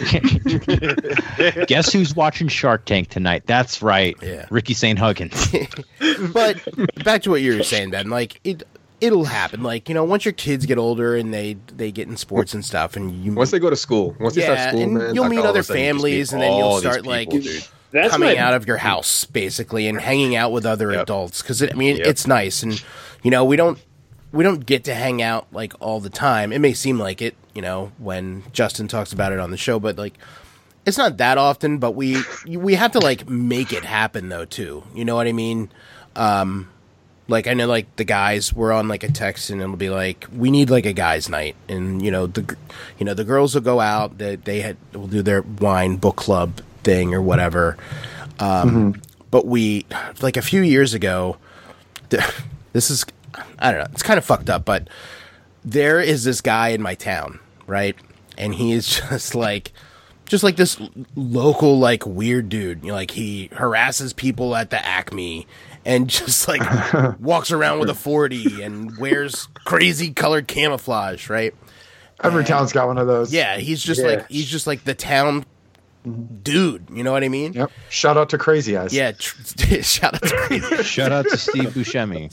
Guess who's watching Shark Tank tonight? That's right, Ricky St. Huggins. But back to what you were saying, Ben. Like it'll happen. Like once your kids get older and they get in sports and stuff, and once they go to school, once they start school, and man, you'll meet other families, and then you'll start coming out of your house basically and hanging out with other adults because it's nice, and we don't get to hang out like all the time. It may seem like it, when Justin talks about it on the show, but like it's not that often. But we have to like make it happen though too. You know what I mean? Like I know like the guys were on like a text and it'll be like we need like a guys' night, and the girls will go out. Will do their wine book club thing or whatever. But we like a few years ago. This is. I don't know. It's kind of fucked up, but there is this guy in my town, right? And he is just like this local, like weird dude. Like he harasses people at the Acme and just like walks around with a 40 and wears crazy colored camouflage, right? Every town's got one of those. Yeah, he's just like the town dude, you know what I mean? Yep. Shout out to Crazy Eyes. Yeah, shout out to Crazy. Shout out to Steve Buscemi.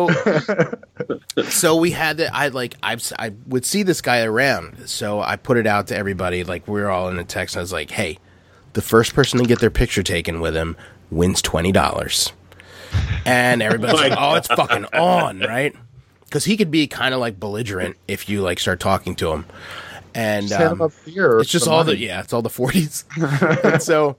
So we had to. I would see this guy around, so I put it out to everybody. Like we were all in a text, and I was like, "Hey, the first person to get their picture taken with him wins $20." And everybody's like, "Oh, it's fucking on, right?" Because he could be kind of like belligerent if you like start talking to him. And it's just all it's all the 40s. And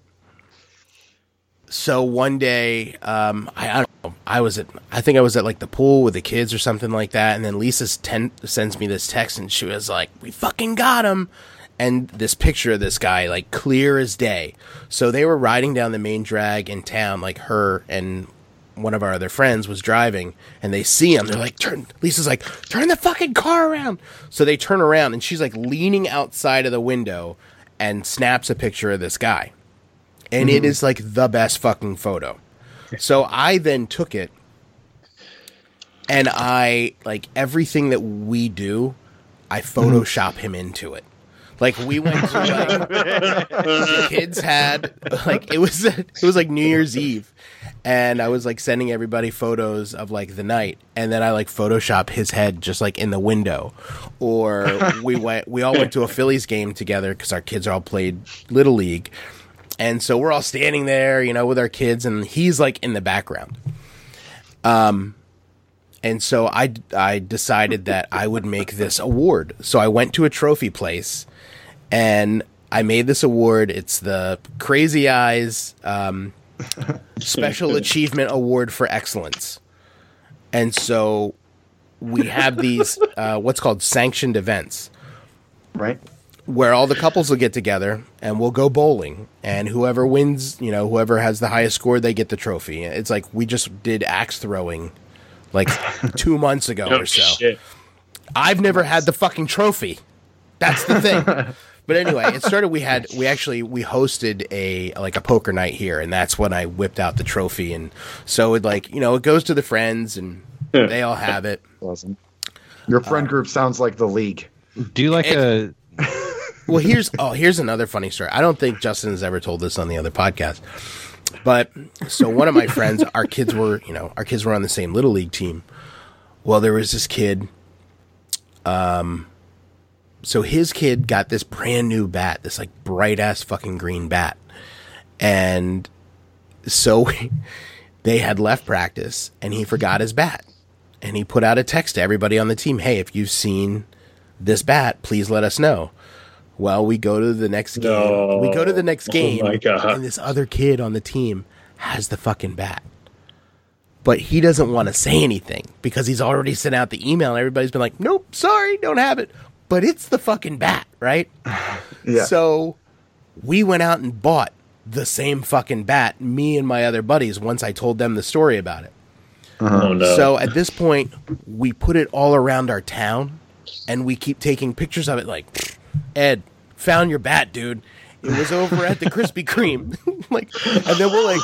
so one day, I don't know, I think I was at like the pool with the kids or something like that. And then Lisa sends me this text and she was like, we fucking got him. And this picture of this guy, like clear as day. So they were riding down the main drag in town, like her and one of our other friends was driving, and they see him. They're like, Lisa's like, turn the fucking car around. So they turn around, and she's like leaning outside of the window and snaps a picture of this guy. And it is like the best fucking photo. So I then took it, and I, like everything that we do, I Photoshop him into it. Like we went to like the kids had like it was like New Year's Eve, and I was like sending everybody photos of like the night, and then I like Photoshop his head just like in the window, or we all went to a Phillies game together because our kids all played Little League, and so we're all standing there, with our kids, and he's like in the background. And so I decided that I would make this award. So I went to a trophy place, and I made this award. It's the Crazy Eyes Special Achievement Award for Excellence. And so we have these what's called sanctioned events. Right. Where all the couples will get together and we'll go bowling. And whoever wins, whoever has the highest score, they get the trophy. It's like we just did axe throwing like 2 months ago or so. Shit. I've never had the fucking trophy. That's the thing. But anyway, it started. We hosted a poker night here, and that's when I whipped out the trophy. And so it it goes to the friends, and they all have it. Awesome. Your friend group sounds like the league. Do you like a? Well, here's another funny story. I don't think Justin has ever told this on the other podcast. But so one of my friends, our kids were on the same Little League team. Well, there was this kid. So his kid got this brand new bat, this like bright ass fucking green bat. And so they had left practice and he forgot his bat. And he put out a text to everybody on the team. Hey, if you've seen this bat, please let us know. Well, we go to the next game. No. We go to the next game, Oh my God. and this other kid on the team has the fucking bat. But he doesn't want to say anything because he's already sent out the email, and everybody's been like, nope, sorry, don't have it. But it's the fucking bat, right? Yeah. So we went out and bought the same fucking bat, me and my other buddies, once I told them the story about it. Oh no. So at this point, we put it all around our town, and we keep taking pictures of it like, Ed, found your bat, dude. It was over at the Krispy Kreme. Like, and then we'll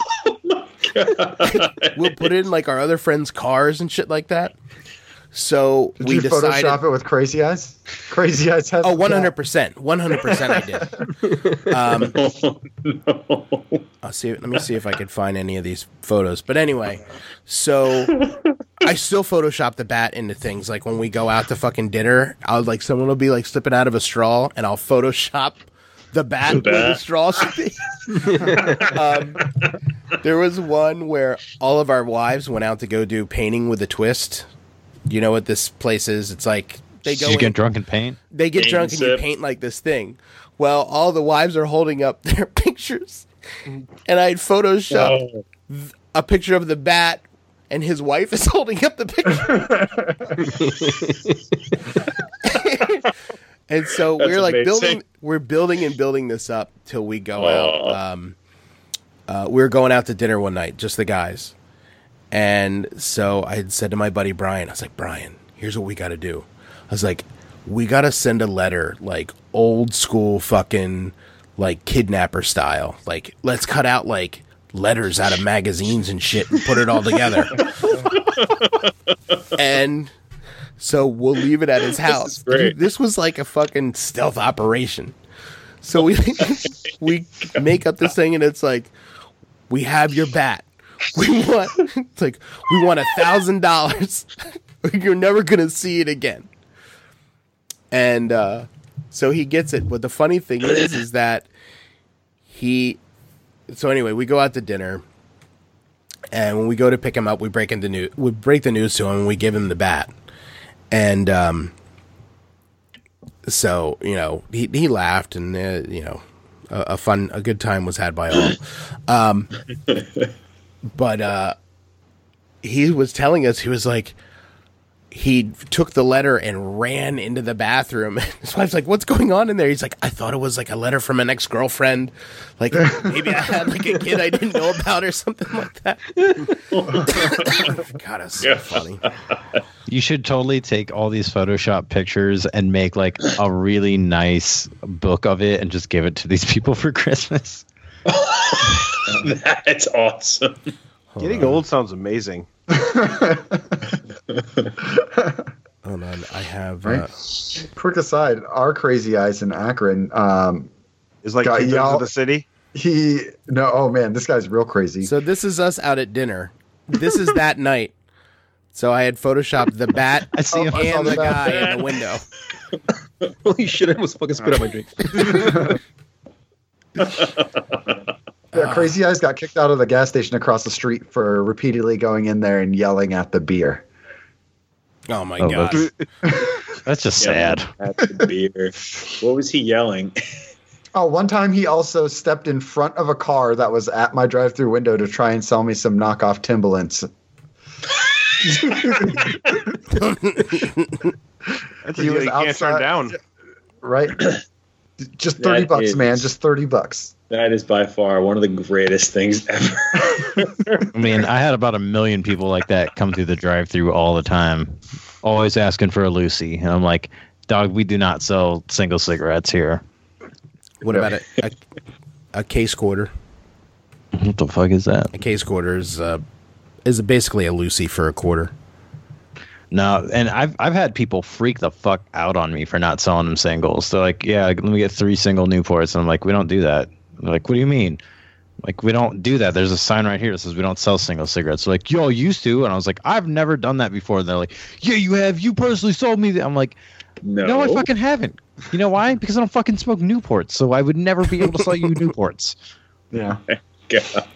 we'll put it in like our other friends' cars and shit like that. So Did we you decided. Photoshop it with Crazy Eyes? Crazy Eyes has. Oh, 100%. 100% I did. No. I'll see. Let me see if I could find any of these photos. But anyway, so I still Photoshop the bat into things. Like when we go out to fucking dinner, someone will be like slipping out of a straw, and I'll Photoshop the bat where the straw should be. There was one where all of our wives went out to go do painting with a twist. You know what this place is? It's like they go. You get drunk and paint. They get drunk and you paint like this thing. Well, all the wives are holding up their pictures, and I had photoshopped a picture of the bat, and his wife is holding up the picture. And so That's we're like amazing. building this up till we go out. We were going out to dinner one night, just the guys. And so I had said to my buddy Brian, I was like, Brian, here's what we got to do. I was like, we got to send a letter, like old school fucking like kidnapper style. Like, let's cut out like letters out of magazines and shit and put it all together. And so we'll leave it at his house. great. This was like a fucking stealth operation. So we make up this thing, and it's like, we have your bat. We want $1,000. You're never gonna see it again. And so he gets it. But the funny thing is that so anyway, we go out to dinner, and when we go to pick him up, we break the news to him, and we give him the bat. And so he laughed, and a good time was had by all. But he was telling us, he was like, he took the letter and ran into the bathroom. His wife's like, what's going on in there? He's like, I thought it was like a letter from an ex-girlfriend. Like maybe I had like a kid I didn't know about or something like that. God, it's so funny. You should totally take all these Photoshop pictures and make like a really nice book of it and just give it to these people for Christmas. That's awesome. Getting old sounds amazing. Hold on, I have. Quick aside: our Crazy Eyes in Akron Is like got kicked y'all- into the city. Oh man, this guy's real crazy. So this is us out at dinner. This is that night. So I had photoshopped the bat I see him. I saw and the the guy bat. in the window. Holy shit! I almost fucking spit out my drink. Yeah, Crazy Eyes got kicked out of the gas station across the street for repeatedly going in there and yelling at the beer. Oh my Oh, god! That's just sad. At the beer. What was he yelling? Oh, one time he also stepped in front of a car that was at my drive-through window to try and sell me some knockoff Timberlands. That's a He deal was you can't outside- turn down. Right? Just $30 That is- man. Just $30. That is by far one of the greatest things ever. I mean, I had about 1 million people like that come through the drive-through all the time, always asking for a Lucy. And I'm like, dog, we do not sell single cigarettes here. What about a case quarter? What the fuck is that? A case quarter is basically a Lucy for a quarter. No, and I've had people freak the fuck out on me for not selling them singles. They're like, yeah, let me get 3 single Newports. And I'm like, we don't do that. They're like, what do you mean? Like, we don't do that. There's a sign right here that says we don't sell single cigarettes. They're like, yo, used to. And I was like, I've never done that before. And they're like, yeah, you have. You personally sold me that. I'm like, no, I fucking haven't. You know why? Because I don't fucking smoke Newports. So I would never be able to sell you Newports. Yeah. God.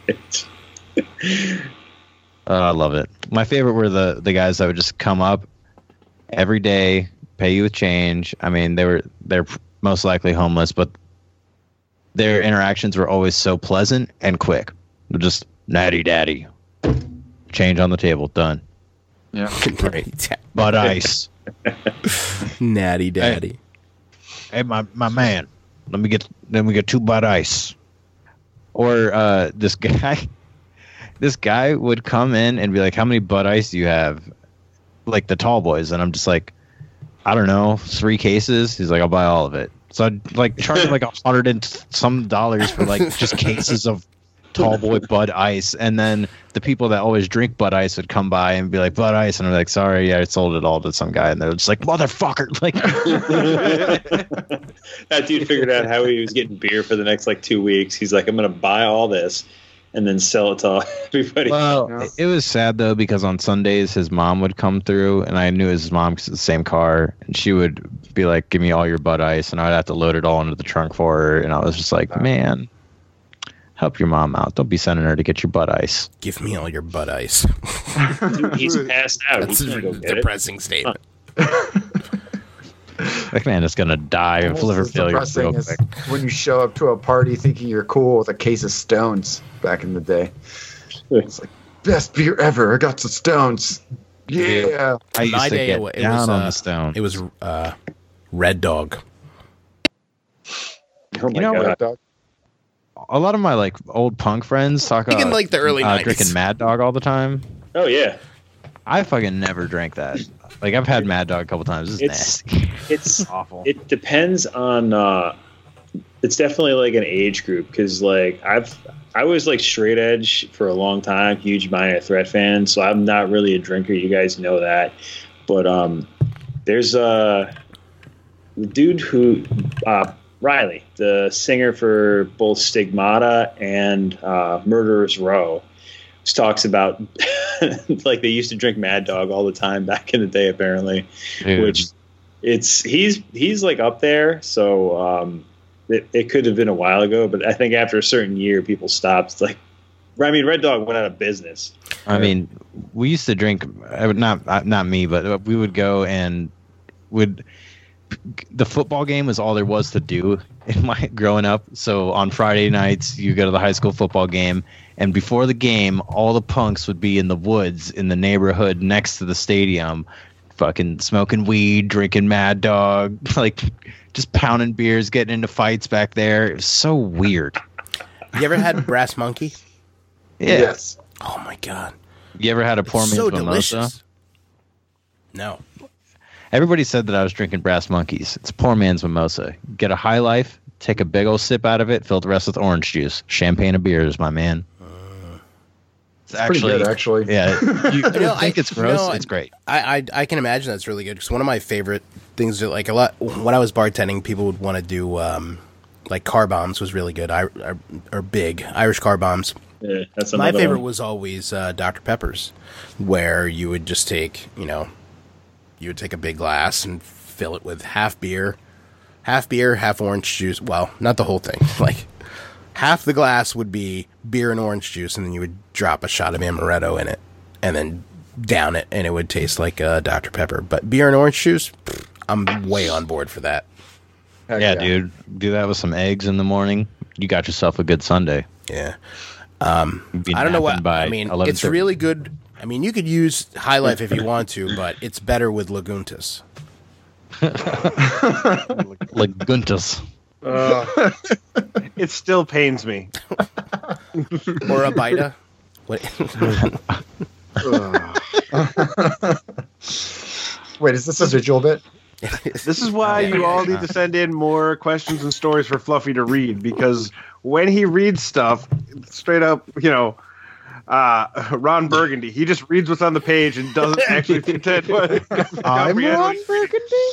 I love it. My favorite were the guys that would just come up every day, pay you with change. I mean, they're most likely homeless, but their interactions were always so pleasant and quick. They're just natty daddy. Change on the table, done. Yeah. Great. Bud ice. Natty daddy. Hey, my man, let me get 2 Bud ice. Or this guy would come in and be like, how many Bud ice do you have? Like the tall boys. And I'm just like, I don't know, 3 cases. He's like, I'll buy all of it. So I'd like charge him like $100 and some for like just cases of tall boy Bud Ice. And then the people that always drink Bud Ice would come by and be like, Bud Ice. And I'm like, sorry, I sold it all to some guy. And they're just like, motherfucker. Like, that dude figured out how he was getting beer for the next like 2 weeks. He's like, I'm going to buy all this and then sell it to everybody. Well, it was sad though, because on Sundays his mom would come through, and I knew his mom because it's the same car, and she would be like, give me all your Bud Ice, and I'd have to load it all into the trunk for her. And I was just like, man, help your mom out. Don't be sending her to get your Bud Ice. Give me all your Bud Ice. Dude, he's passed out. That's a depressing statement. Like, man, it's gonna die of liver failure real quick. When you show up to a party thinking you're cool with a case of Stones back in the day. It's like, best beer ever. I got some Stones. Yeah. I used to get down on the Stone. It was Red Dog. Oh my God. Dog. A lot of my like old punk friends talk about like the early 90s. drinking Mad Dog all the time. Oh yeah. I fucking never drank that. Like, I've had Mad Dog a couple times. It's nasty. It's awful. It depends on. It's definitely like an age group, because like I was like straight edge for a long time, huge Minor Threat fan. So I'm not really a drinker. You guys know that, but there's the dude who Riley, the singer for both Stigmata and Murderers Row, talks about like they used to drink Mad Dog all the time back in the day, apparently. Dude. Which he's like up there, so it could have been a while ago, but I think after a certain year people stopped. Like, I mean, Red Dog went out of business. I mean, we used to drink, not me, but we would go and the football game was all there was to do in my growing up. So on Friday nights, you go to the high school football game, and before the game, all the punks would be in the woods in the neighborhood next to the stadium, fucking smoking weed, drinking Mad Dog, like just pounding beers, getting into fights back there. It was so weird. You ever had Brass Monkey? Yeah. Yes. Oh my God. You ever had a poor man's mimosa? Delicious. No. Everybody said that I was drinking Brass Monkeys. It's poor man's mimosa. Get a High Life, take a big old sip out of it, fill the rest with orange juice. Champagne and beers, my man. It's actually pretty good, actually. Yeah. You think it's gross? It's great. I can imagine that's really good, because one of my favorite things that, like, a lot when I was bartending, people would want to do like car bombs was really good. Or big Irish car bombs. Yeah, that's my favorite one was always Dr. Pepper's, where you would just take, you would take a big glass and fill it with half beer, half orange juice. Well, not the whole thing. Like, half the glass would be beer and orange juice, and then you would drop a shot of amaretto in it, and then down it, and it would taste like Dr. Pepper. But beer and orange juice, I'm way on board for that. Yeah, dude. Do that with some eggs in the morning. You got yourself a good Sunday. Yeah. I don't know what. I mean, it's really good. I mean, you could use High Life if you want to, but it's better with Laguntas. Laguntas. It still pains me. Or a Bita. Wait, is this a visual bit? This is why you all need to send in more questions and stories for Fluffy to read, because when he reads stuff, straight up, Ron Burgundy, he just reads what's on the page and doesn't actually pretend what. I'm Ron Burgundy.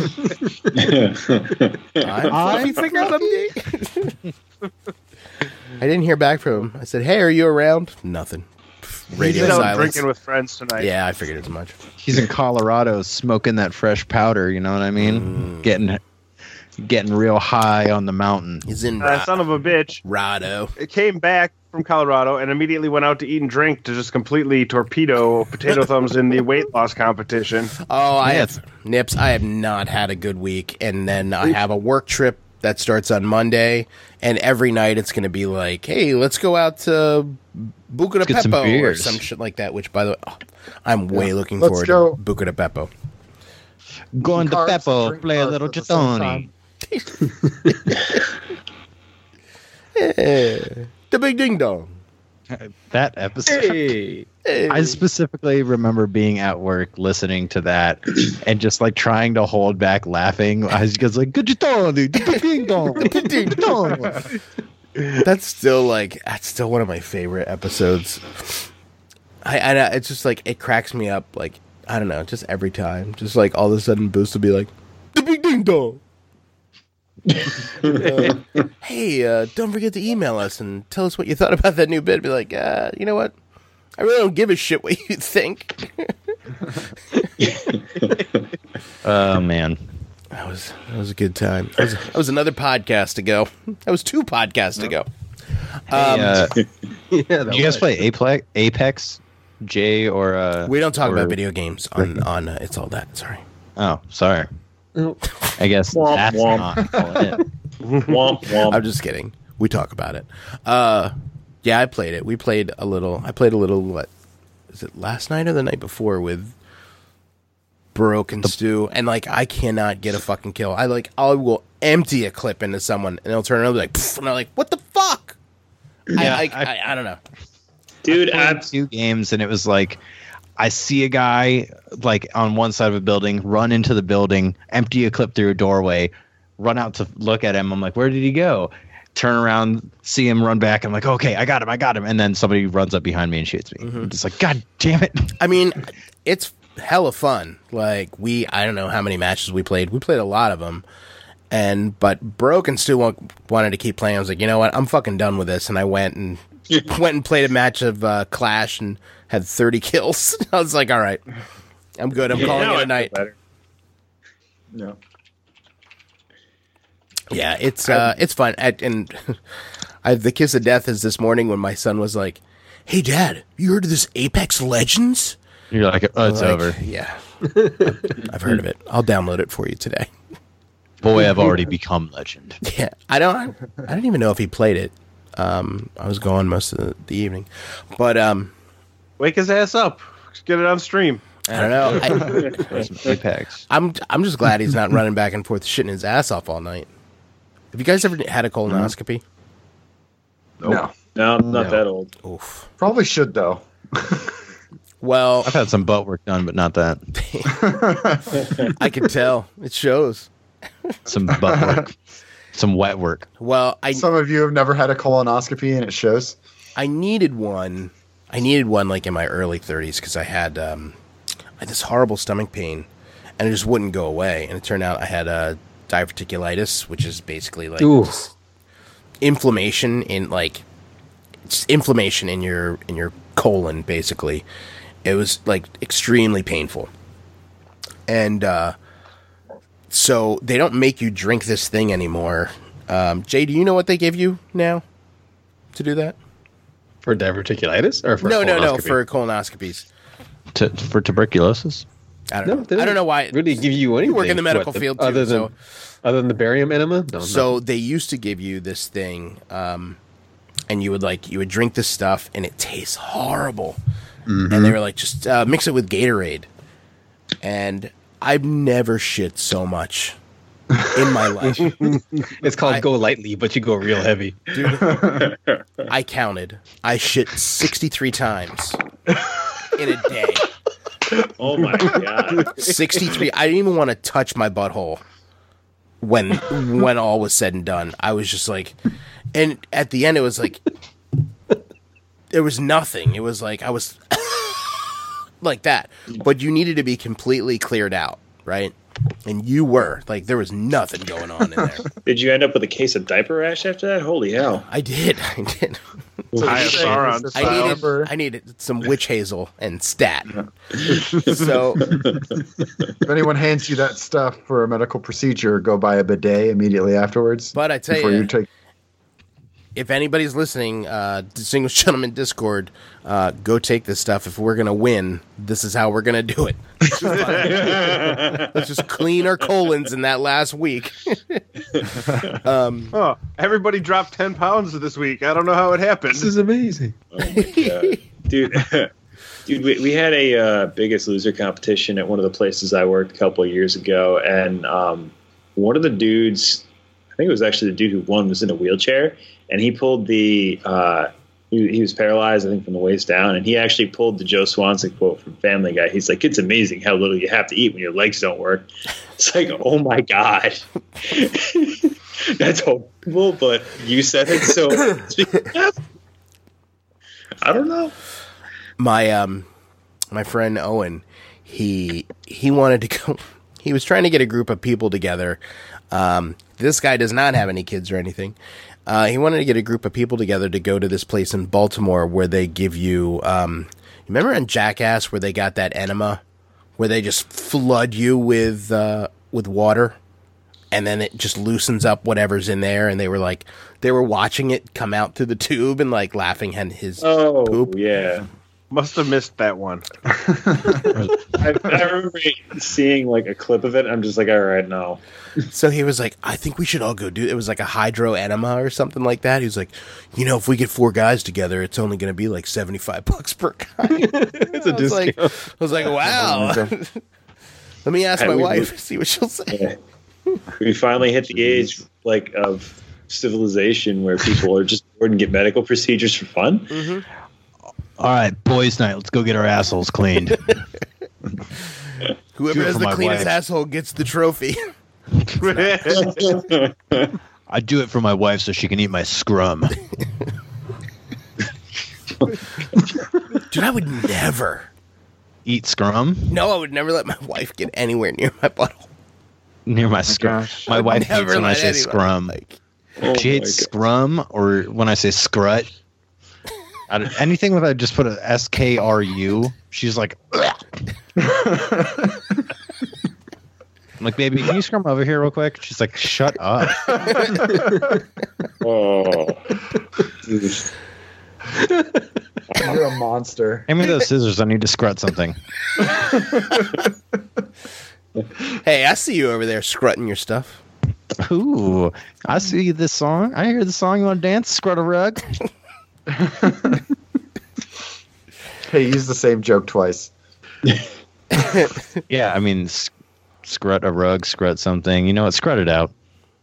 I'm Fluffy Burgundy. I didn't hear back from him. I said, "Hey, are you around?" Nothing. Radio He's silence. Drinking with friends tonight. Yeah, I figured as much. He's in Colorado smoking that fresh powder, you know what I mean? Getting real high on the mountain. He's in son of a bitch. Rado. It came back from Colorado and immediately went out to eat and drink to just completely torpedo Potato Thumbs in the weight loss competition. Oh, I have not had a good week, and then I have a work trip that starts on Monday, and every night it's going to be like, hey, let's go out to Buca de Beppo or some shit like that, which, by the way, I'm way looking forward to Buca de Beppo. Going to Beppo, play a little Chitoni. The big ding dong. That episode. Hey. I specifically remember being at work listening to that and just like trying to hold back laughing as you guys like, good Chitoni, ding dong, ding dong. That's still one of my favorite episodes. I it's just like it cracks me up, like, I don't know, just every time. Just like all of a sudden Boost will be like, the big ding dong. Hey, don't forget to email us and tell us what you thought about that new bit. Be like, you know what? I really don't give a shit what you think. Oh man, that was a good time. That was another podcast ago. That was 2 podcasts ago. Do you guys play Apex, Jay, or we don't talk about video games on It's All That. Sorry. Oh, sorry. I guess Womp, that's womp. not it. Womp, womp. I'm just kidding. We talk about it. Yeah, I played it. I played a little, what, is it last night or the night before with Baroque and Stu? And, like, I cannot get a fucking kill. I will empty a clip into someone, and they'll turn around and be like, pfft, and I'm like, what the fuck? Yeah, I don't know. Dude, I played 2 games, and it was like, I see a guy, like, on one side of a building, run into the building, empty a clip through a doorway, run out to look at him. I'm like, where did he go? Turn around, see him run back. I'm like, okay, I got him. And then somebody runs up behind me and shoots me. I'm just like, God damn it. I mean, it's hella fun. Like, I don't know how many matches we played. We played a lot of them. But Baroque and Stu wanted to keep playing. I was like, you know what? I'm fucking done with this. And I went and played a match of Clash and had 30 kills. I was like, all right, I'm good. I'm calling it a night. No. Yeah, it's fun. And the kiss of death is this morning when my son was like, "Hey, Dad, you heard of this Apex Legends?" You're like, oh, it's over. Yeah, I've heard of it. I'll download it for you today. Boy, I've already become legend. Yeah, I don't even know if he played it. I was gone most of the evening, but Wake his ass up. Just get it on stream. I don't know. Apex. I'm just glad he's not running back and forth shitting his ass off all night. Have you guys ever had a colonoscopy? No. No, I'm not that old. Oof. Probably should, though. Well, I've had some butt work done, but not that. I can tell. It shows. Some butt work. Some wet work. Well, Some of you have never had a colonoscopy, and it shows. I needed one. Like in my early 30s because I had this horrible stomach pain, and it just wouldn't go away. And it turned out I had diverticulitis, which is basically like inflammation in your colon. Basically, it was like extremely painful, and so they don't make you drink this thing anymore. Jay, do you know what they give you now to do that? For diverticulitis or for No, for colonoscopies. For tuberculosis? I don't know. I don't know why. Really give you anything. You work in the medical field too. Other than the barium enema? No. They used to give you this thing, and you would drink this stuff, and it tastes horrible. Mm-hmm. And they were like, just mix it with Gatorade. And I've never shit so much in my life. It's called Go Lightly, but you go real heavy. Dude, I counted. I shit 63 times in a day. Oh my God. 63. I didn't even want to touch my butthole when all was said and done. I was just like, and at the end it was like, there was nothing. It was like, I was like that. But you needed to be completely cleared out, right? And you were. Like, there was nothing going on in there. Did you end up with a case of diaper rash after that? Holy hell. I did. I needed some witch hazel and stat. So if anyone hands you that stuff for a medical procedure, go buy a bidet immediately afterwards. But I tell you, if anybody's listening, Distinguished Gentleman Discord, go take this stuff. If we're gonna win, this is how we're gonna do it. Let's just clean our colons in that last week. Everybody dropped 10 pounds this week. I don't know how it happened. This is amazing. Oh my God. Dude, we had a Biggest Loser competition at one of the places I worked a couple of years ago, and one of the dudes, I think it was actually the dude who won, was in a wheelchair, and he pulled the he was paralyzed, I think, from the waist down, and he actually pulled the Joe Swanson quote from Family Guy. He's like, "It's amazing how little you have to eat when your legs don't work." It's like, oh my God. That's horrible, but you said it, so I don't know. My friend Owen, he wanted to go. He was trying to get a group of people together. This guy does not have any kids or anything. He wanted to get a group of people together to go to this place in Baltimore where they give you. Remember in Jackass where they got that enema, where they just flood you with water, and then it just loosens up whatever's in there. And they were watching it come out through the tube and like laughing at his poop. Yeah. Must have missed that one. I remember seeing like a clip of it. I'm just like, all right, no. So he was like, I think we should all go do it. It was like a hydro enema or something like that. He was like, if we get 4 guys together, it's only going to be like $75 per guy. It's a discount. I was like, wow. Let me ask my wife, see what she'll say. Yeah. We finally hit the age like of civilization where people are just bored and get medical procedures for fun. Mm-hmm. All right, boys' night. Let's go get our assholes cleaned. Whoever has the cleanest asshole gets the trophy. I do it for my wife so she can eat my scrum. Dude, I would never Eat scrum? No, I would never let my wife get anywhere near my butthole. Near my scrum. My wife hates when I say scrum. She hates scrum, or when I say scrut. Anything with I just put a SKRU, she's like, I'm like, baby, can you scrum over here real quick? She's like, shut up. Oh. You're a monster. Hand me those scissors. I need to scrut something. Hey, I see you over there scrutting your stuff. Ooh, I see this song. I hear the song. You want to dance? Scrut a rug? Hey, use the same joke twice. Yeah, I mean, scrut a rug, scrut something. You know what? Scrut it out.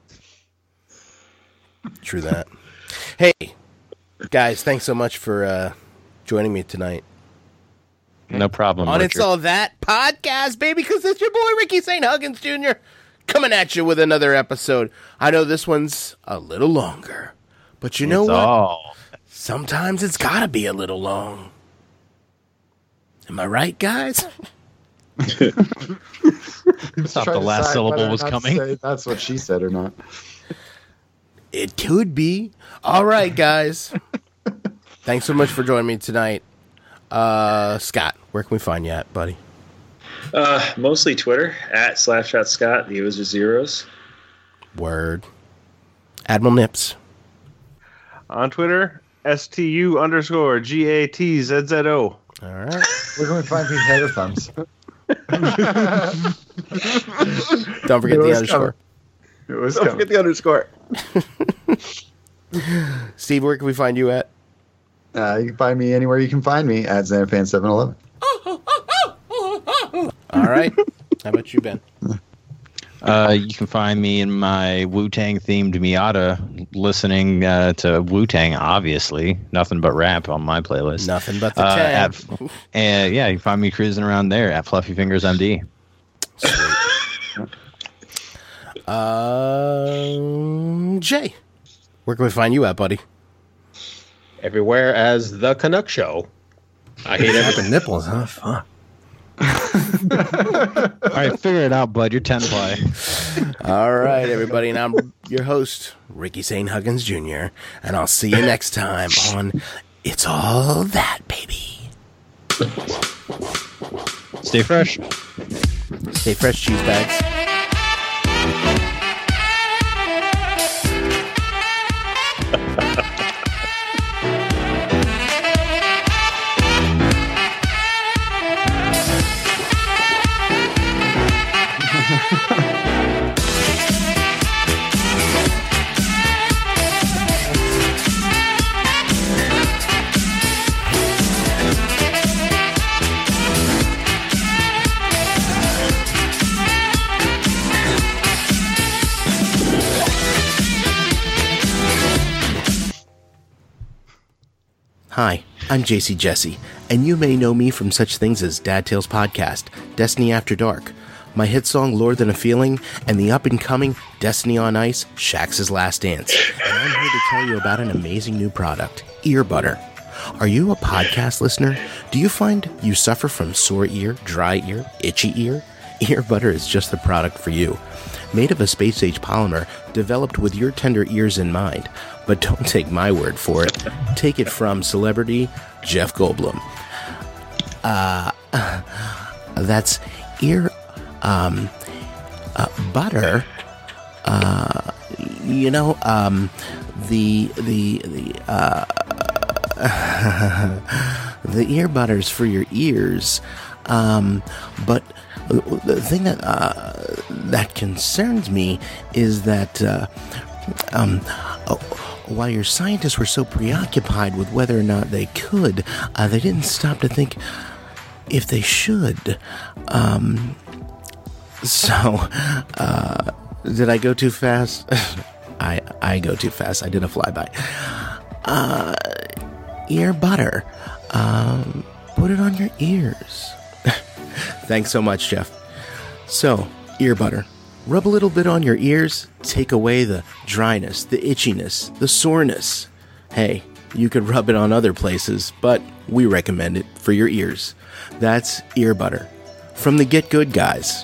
True that. Hey, guys, thanks so much for joining me tonight. No problem. On Richard. It's All That podcast, baby, because it's your boy, Ricky St. Huggins Jr., coming at you with another episode. I know this one's a little longer, but you know what? Sometimes it's got to be a little long. Am I right, guys? Thought the last syllable was coming. That's what she said or not. It could be. All right, guys. Thanks so much for joining me tonight. Scott, where can we find you at, buddy? Mostly Twitter, @SlapshotScott. The O's are zeros. Word. Admiral Nips. On Twitter, STU_GATZZO. All right. Where can we find these hair thumbs? Don't forget the underscore. Don't forget the underscore. Steve, where can we find you at? You can find me anywhere you can find me at Xanafan711. All right. How about you, Ben? You can find me in my Wu-Tang themed Miata listening to Wu-Tang, obviously. Nothing but rap on my playlist. Nothing but the tag. And yeah, you can find me cruising around there at Fluffy Fingers MD. Sweet. Jay, where can we find you at, buddy? Everywhere as The Canuck Show. I hate everything. Nipples, huh? Fuck. All right, figure it out, bud. You're 10 play. All right, everybody. And I'm your host, Ricky St. Huggins Jr., and I'll see you next time on It's All That, baby. Stay fresh. Stay fresh, cheese bags. Hi, I'm JC Jesse, and you may know me from such things as Dad Tales Podcast, Destiny After Dark, my hit song Lore Than a Feeling, and the up-and-coming Destiny on Ice, Shax's Last Dance. And I'm here to tell you about an amazing new product, Ear Butter. Are you a podcast listener? Do you find you suffer from sore ear, dry ear, itchy ear? Ear Butter is just the product for you. Made of a space-age polymer developed with your tender ears in mind. But don't take my word for it. Take it from celebrity Jeff Goldblum. That's ear butter. The ear butters for your ears. But the thing that concerns me is that while your scientists were so preoccupied with whether or not they could, they didn't stop to think if they should. Did I go too fast? I go too fast. I did a flyby. Ear butter. Put it on your ears. Thanks so much, Jeff. So, ear butter. Rub a little bit on your ears, take away the dryness, the itchiness, the soreness. Hey, you could rub it on other places, but we recommend it for your ears. That's Ear Butter from the Get Good guys.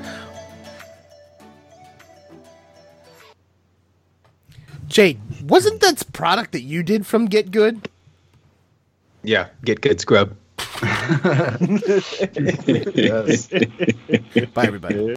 Jay, wasn't that product that you did from Get Good? Yeah, Get Good Scrub. Yes. Bye, everybody.